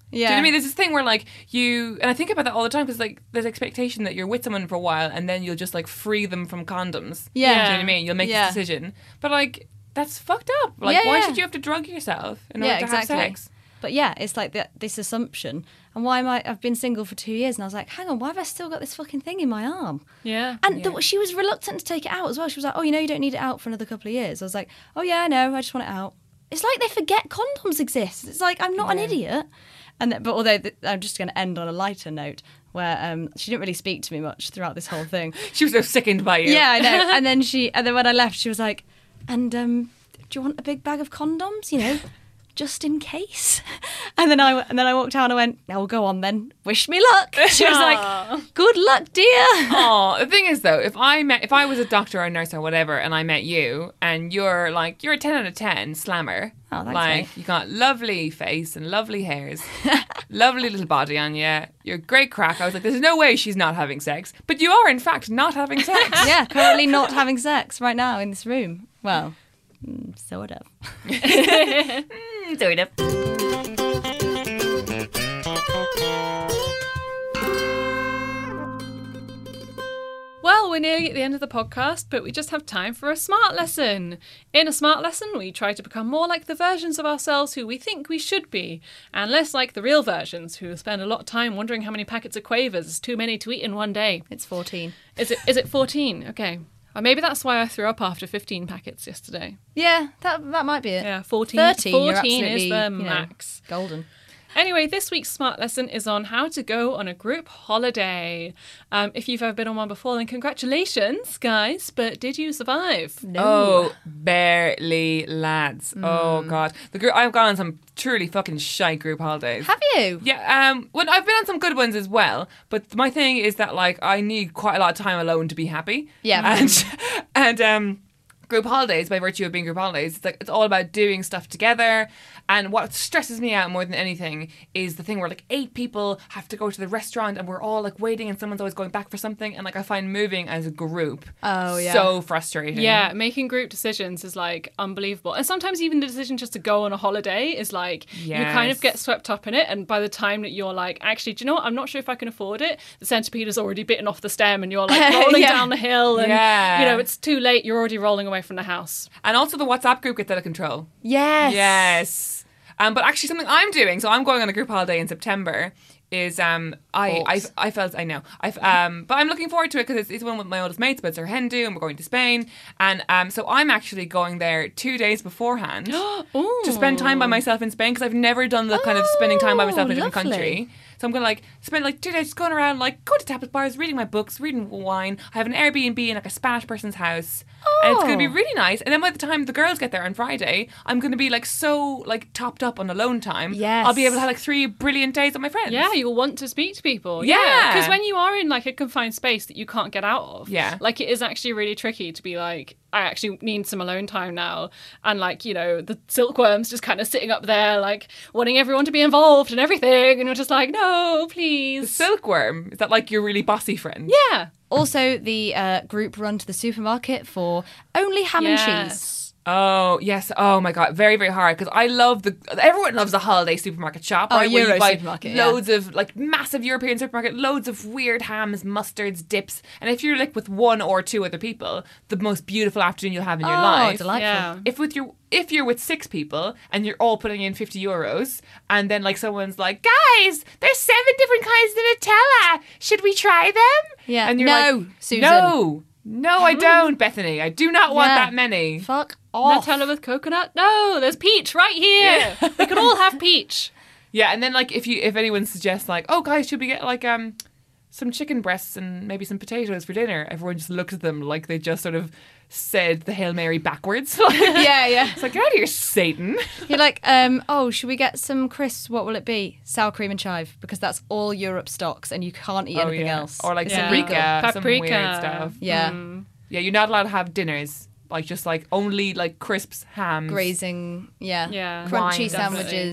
Speaker 5: Yeah.
Speaker 6: Do you know what I mean? There's this thing where like you, and I think about that all the time because like there's expectation that you're with someone for a while and then you'll just like free them from condoms.
Speaker 5: Yeah.
Speaker 6: Do you know what I mean? You'll make
Speaker 5: Yeah.
Speaker 6: this decision. But like, that's fucked up. Like,
Speaker 5: Yeah,
Speaker 6: why
Speaker 5: yeah.
Speaker 6: should you have to drug yourself in
Speaker 5: Yeah,
Speaker 6: order to
Speaker 5: exactly.
Speaker 6: have sex?
Speaker 5: But yeah, it's like the, this assumption. And why am I? I've been single for two years, and I was like, hang on, why have I still got this fucking thing in my arm?
Speaker 4: Yeah.
Speaker 5: And the, she was reluctant to take it out as well. She was like, oh, you know, you don't need it out for another couple of years. I was like, oh yeah, I know, I just want it out. It's like they forget condoms exist. It's like I'm not an idiot. And th- but although th- I'm just going to end on a lighter note, where um, she didn't really speak to me much throughout this whole thing.
Speaker 6: She was so sickened by you.
Speaker 5: Yeah, I know. And then she, and then when I left, she was like, and um, do you want a big bag of condoms? You know. Just in case. And then I and then I walked out and I went, "Oh, go on then. Wish me luck." She was like, "Good luck, dear."
Speaker 6: Oh, the thing is though, if I met, if I was a doctor or a nurse or whatever, and I met you, and you're like, you're a ten out of ten slammer.
Speaker 5: Oh, thanks,
Speaker 6: like
Speaker 5: mate.
Speaker 6: you got lovely face and lovely hairs, lovely little body on you. You're great crack. I was like, there's no way she's not having sex, but you are in fact not having sex.
Speaker 5: Yeah, currently not having sex right now in this room. Well, mm, sort of.
Speaker 6: Mm, sort of.
Speaker 4: Well, we're nearly at the end of the podcast, but we just have time for a smart lesson. In a smart lesson, we try to become more like the versions of ourselves who we think we should be, and less like the real versions who spend a lot of time wondering how many packets of Quavers is too many to eat in one day.
Speaker 5: It's fourteen.
Speaker 4: Is it? Is it fourteen? Okay. Or maybe that's why I threw up after fifteen packets yesterday.
Speaker 5: Yeah, that that might be it.
Speaker 4: Yeah, fourteen.
Speaker 5: thirteen, you're
Speaker 4: fourteen is
Speaker 5: absolutely,
Speaker 4: the
Speaker 5: you know,
Speaker 4: max.
Speaker 5: golden.
Speaker 4: Anyway, this week's smart lesson is on how to go on a group holiday. Um, if you've ever been on one before, then congratulations, guys. But did you survive?
Speaker 5: No.
Speaker 6: Oh, barely, lads. Oh god, the group I've gone on some truly fucking shite group holidays.
Speaker 5: Have you?
Speaker 6: Yeah, um, well, I've been on some good ones as well, but my thing is that like I need quite a lot of time alone to be happy.
Speaker 5: Yeah.
Speaker 6: and and um, group holidays, by virtue of being group holidays, it's like it's all about doing stuff together. And what stresses me out more than anything is the thing where like eight people have to go to the restaurant and we're all like waiting and someone's always going back for something, and like I find moving as a group
Speaker 5: Oh, yeah.
Speaker 6: so frustrating.
Speaker 4: Yeah, making group decisions is like unbelievable. And sometimes even the decision just to go on a holiday is like you kind of
Speaker 6: Yes.
Speaker 4: get swept up in it. And by the time that you're like, actually, do you know what? I'm not sure if I can afford it. The centipede has already bitten off the stem and you're like rolling
Speaker 5: Yeah.
Speaker 4: down the hill. And,
Speaker 6: Yeah.
Speaker 4: you know, it's too late. You're already rolling away from the house.
Speaker 6: And also the WhatsApp group gets out of control.
Speaker 5: Yes.
Speaker 6: Yes. Um, but actually something I'm doing, so I'm going on a group holiday in September, is um I I,
Speaker 5: Balls.
Speaker 6: I felt I know I um but I'm looking forward to it because it's, it's one with my oldest mates, but it's our hen do and we're going to Spain, and um so I'm actually going there two days beforehand to spend time by myself in Spain because I've never done the kind of spending time by myself in a different
Speaker 5: lovely.
Speaker 6: country. So I'm gonna like spend like two days just going around, like going to tapas bars, reading my books, reading wine. I have an Airbnb in like a Spanish person's house, and it's gonna be
Speaker 5: Oh.
Speaker 6: really nice. And then by the time the girls get there on Friday, I'm gonna be like so like topped up on alone time.
Speaker 5: Yes.
Speaker 6: I'll be able to have like three brilliant days with my friends.
Speaker 4: Yeah, you'll want to speak to people.
Speaker 6: Yeah.
Speaker 4: Because when you are in like a confined space that you can't get out of,
Speaker 6: Yeah.
Speaker 4: like it is actually really tricky to be like, I actually need some alone time now. And like, you know, the silkworms just kind of sitting up there, like wanting everyone to be involved and everything. And you're just like, no,
Speaker 6: The
Speaker 4: please.
Speaker 6: silkworm, is that like your really bossy friend?
Speaker 4: Yeah.
Speaker 5: Also, the uh, group run to the supermarket for only ham and cheese.
Speaker 4: Yes.
Speaker 6: Oh yes! Oh my god, very very hard because I love the. Everyone loves a holiday supermarket shop,
Speaker 5: Oh,
Speaker 6: right? Where
Speaker 5: Euro
Speaker 6: you buy
Speaker 5: supermarket, yeah.
Speaker 6: loads of like massive European supermarket, loads of weird hams, mustards, dips, and if you're like with one or two other people, the most beautiful afternoon you'll have in your
Speaker 5: Oh,
Speaker 6: life.
Speaker 5: delightful.
Speaker 4: Yeah.
Speaker 6: If with your if you're with six people and you're all putting in fifty euros, and then like someone's like, guys, there's seven different kinds of Nutella. Should we try them?
Speaker 5: Yeah.
Speaker 6: And you're
Speaker 5: No,
Speaker 6: like,
Speaker 5: Susan.
Speaker 6: no, no, I don't, Bethany. I do not want
Speaker 5: Yeah.
Speaker 6: that many.
Speaker 5: Fuck off.
Speaker 4: Nutella with coconut? No, there's peach right here. We can all have peach.
Speaker 6: Yeah, and then like if you if anyone suggests like, oh guys, should we get like um some chicken breasts and maybe some potatoes for dinner? Everyone just looks at them like they just sort of said the Hail Mary backwards.
Speaker 5: Yeah, yeah.
Speaker 6: It's like, get out of here, Satan.
Speaker 5: You're like, um, oh, should we get some crisps? What will it be? Sour cream and chive, because that's all Europe stocks, and you can't eat anything
Speaker 6: yeah.
Speaker 5: else.
Speaker 6: Or like
Speaker 4: Yeah.
Speaker 6: paprika, some weird
Speaker 4: Paprika.
Speaker 6: stuff.
Speaker 5: yeah,
Speaker 6: Yeah, you're not allowed to have dinners. Like just like only like crisps, hams.
Speaker 5: grazing. Yeah,
Speaker 4: Yeah.
Speaker 5: crunchy
Speaker 6: Wine, definitely.
Speaker 5: sandwiches.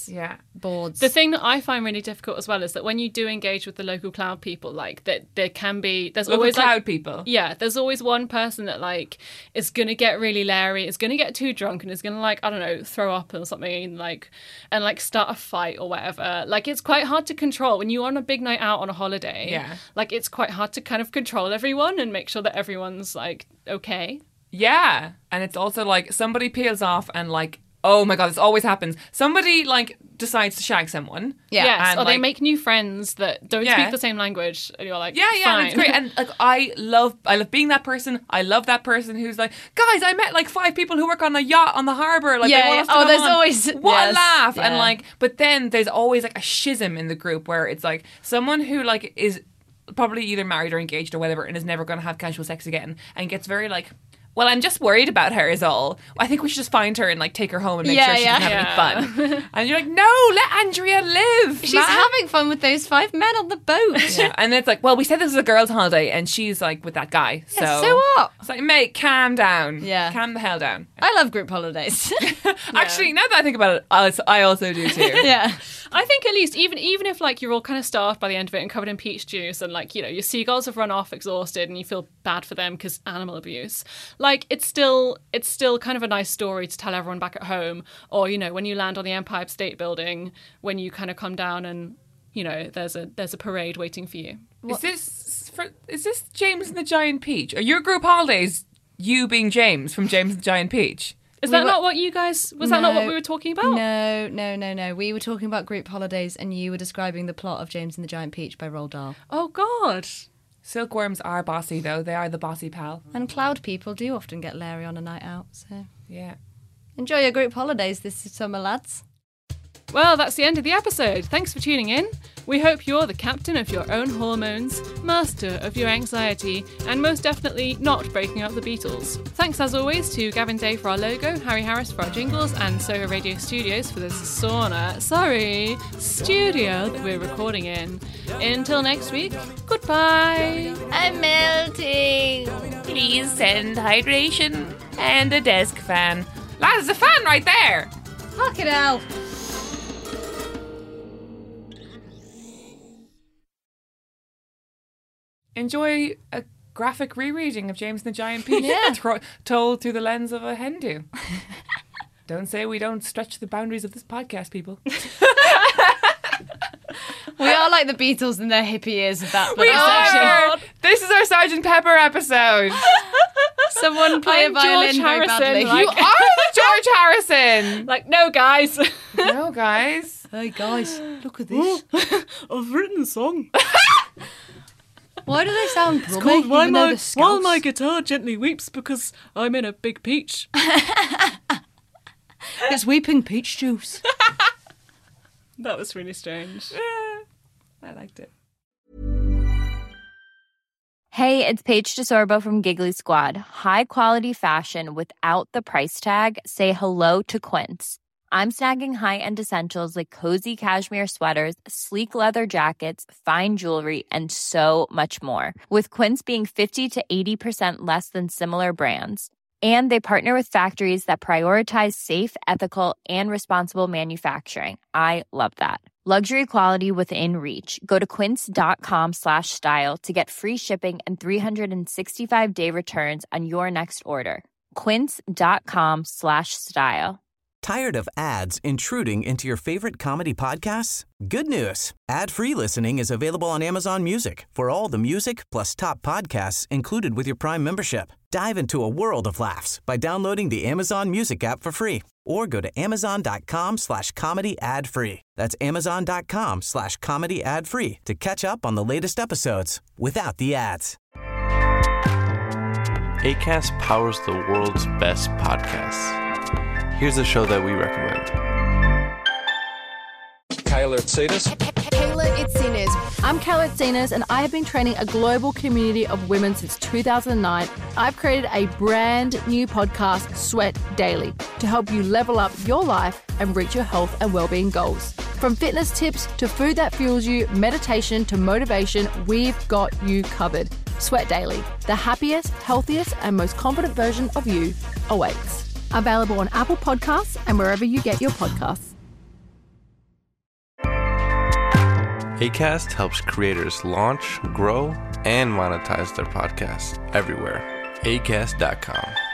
Speaker 6: Yeah.
Speaker 5: boards.
Speaker 4: The thing that I find really difficult as well is that when you do engage with the local cloud people, like that there can be there's
Speaker 6: Local
Speaker 4: always
Speaker 6: cloud
Speaker 4: like,
Speaker 6: people.
Speaker 4: Yeah, there's always one person that like is gonna get really leery, is gonna get too drunk, and is gonna like I don't know throw up or something, and like and like start a fight or whatever. Like it's quite hard to control when you're on a big night out on a holiday.
Speaker 6: Yeah.
Speaker 4: Like it's quite hard to kind of control everyone and make sure that everyone's like okay.
Speaker 6: Yeah. And it's also like somebody peels off and like, oh my God, this always happens. Somebody like decides to shag someone.
Speaker 5: Yeah.
Speaker 4: Yes,
Speaker 6: And,
Speaker 4: or they
Speaker 6: like-
Speaker 4: make new friends that don't
Speaker 6: Yeah.
Speaker 4: speak the same language, and you're like,
Speaker 6: Yeah, yeah,
Speaker 4: fine.
Speaker 6: and it's great. And like I love I love being that person. I love that person who's like, guys, I met like five people who work on a yacht on the harbour. Like
Speaker 5: Yeah,
Speaker 6: they want
Speaker 5: yeah.
Speaker 6: us to
Speaker 5: Oh,
Speaker 6: come
Speaker 5: there's
Speaker 6: on.
Speaker 5: always-
Speaker 6: what
Speaker 5: yes,
Speaker 6: a laugh. And
Speaker 5: yeah.
Speaker 6: like but then there's always like a schism in the group where it's like someone who like is probably either married or engaged or whatever and is never gonna have casual sex again and gets very like, well, I'm just worried about her is all. I think we should just find her and like take her home and make
Speaker 5: Yeah,
Speaker 6: sure she
Speaker 5: yeah.
Speaker 6: doesn't have any fun. And you're like, no, let Andrea live.
Speaker 5: She's
Speaker 6: man."
Speaker 5: having fun with those five men on the boat.
Speaker 6: Yeah. And it's like, well, we said this was a girls' holiday, and she's like with that guy. So,
Speaker 5: Yeah, so what?
Speaker 6: It's like, mate, calm down.
Speaker 5: Yeah.
Speaker 6: calm the hell down.
Speaker 5: I love group holidays.
Speaker 6: Actually, now that I think about it, I also, I also do too.
Speaker 5: yeah.
Speaker 4: I think at least even even if like you're all kind of starved by the end of it and covered in peach juice and like you know your seagulls have run off exhausted and you feel bad for them because animal abuse, like it's still it's still kind of a nice story to tell everyone back at home, or you know when you land on the Empire State Building, when you kind of come down and you know there's a there's a parade waiting for you.
Speaker 6: Is this for, is this James and the Giant Peach? Are your group holidays you being James from James and the Giant Peach?
Speaker 4: Is
Speaker 5: We
Speaker 4: that
Speaker 5: were-
Speaker 4: not what you guys was that not what
Speaker 5: No.
Speaker 4: we were talking about?
Speaker 5: No, no, no, no. We were talking about group holidays and you were describing the plot of James and the Giant Peach by Roald Dahl.
Speaker 4: Oh God.
Speaker 6: Silkworms are bossy though. They are the bossy pal.
Speaker 5: And cloud people do often get leery on a night out, so
Speaker 6: Yeah.
Speaker 5: enjoy your group holidays this summer, lads.
Speaker 4: Well, that's the end of the episode. Thanks for tuning in. We hope you're the captain of your own hormones, master of your anxiety, and most definitely not breaking up the Beatles. Thanks as always to Gavin Day for our logo, Harry Harris for our jingles, and Soho Radio Studios for this sauna, sorry, studio that we're recording in. Until next week, goodbye.
Speaker 5: I'm melting.
Speaker 6: Please send hydration and a desk fan. Lads, there's a fan right there.
Speaker 5: Fucking hell.
Speaker 6: Enjoy a graphic rereading of James and the Giant Peach,
Speaker 5: Yeah.
Speaker 6: tro- told through the lens of a Hindu. Don't say we don't stretch the boundaries of this podcast, people.
Speaker 5: We are like the Beatles in their hippie years of that.
Speaker 6: We
Speaker 5: section.
Speaker 6: are! This is our Sergeant Pepper episode.
Speaker 5: Someone play
Speaker 4: I'm
Speaker 5: a violin
Speaker 4: George
Speaker 5: very
Speaker 4: Harrison,
Speaker 5: badly.
Speaker 4: like-
Speaker 6: You are the George Harrison.
Speaker 4: Like, no, guys.
Speaker 6: No, guys.
Speaker 5: Hey guys, look at this.
Speaker 4: I've written a song.
Speaker 5: Why do they sound brummy? even though the Scots-
Speaker 4: Guitar Gently Weeps Because I'm in a Big Peach.
Speaker 5: It's weeping peach juice.
Speaker 4: That was really strange.
Speaker 6: I liked it.
Speaker 9: Hey, it's Paige DeSorbo from Giggly Squad. High quality fashion without the price tag. Say hello to Quince. I'm snagging high-end essentials like cozy cashmere sweaters, sleek leather jackets, fine jewelry, and so much more. With Quince being fifty to eighty percent less than similar brands. And they partner with factories that prioritize safe, ethical, and responsible manufacturing. I love that. Luxury quality within reach. Go to quince.com slash style to get free shipping and three sixty-five day returns on your next order. Quince.com slash style.
Speaker 3: Tired of ads intruding into your favorite comedy podcasts? Good news. Ad-free listening is available on Amazon Music for all the music plus top podcasts included with your Prime membership. Dive into a world of laughs by downloading the Amazon Music app for free or go to amazon.com slash comedy ad free. That's amazon.com slash comedy ad free to catch up on the latest episodes without the ads.
Speaker 10: Acast powers the world's best podcasts. Here's a show that we recommend.
Speaker 11: Kayla Itsinas.
Speaker 12: Kayla Itsinas. I'm Kayla Itsinas, and I have been training a global community of women since two thousand nine. I've created a brand new podcast, Sweat Daily, to help you level up your life and reach your health and well-being goals. From fitness tips to food that fuels you, meditation to motivation, we've got you covered. Sweat Daily, the happiest, healthiest, and most confident version of you awaits. Available on Apple Podcasts and wherever you get your podcasts.
Speaker 10: Acast helps creators launch, grow, and monetize their podcasts everywhere. acast dot com.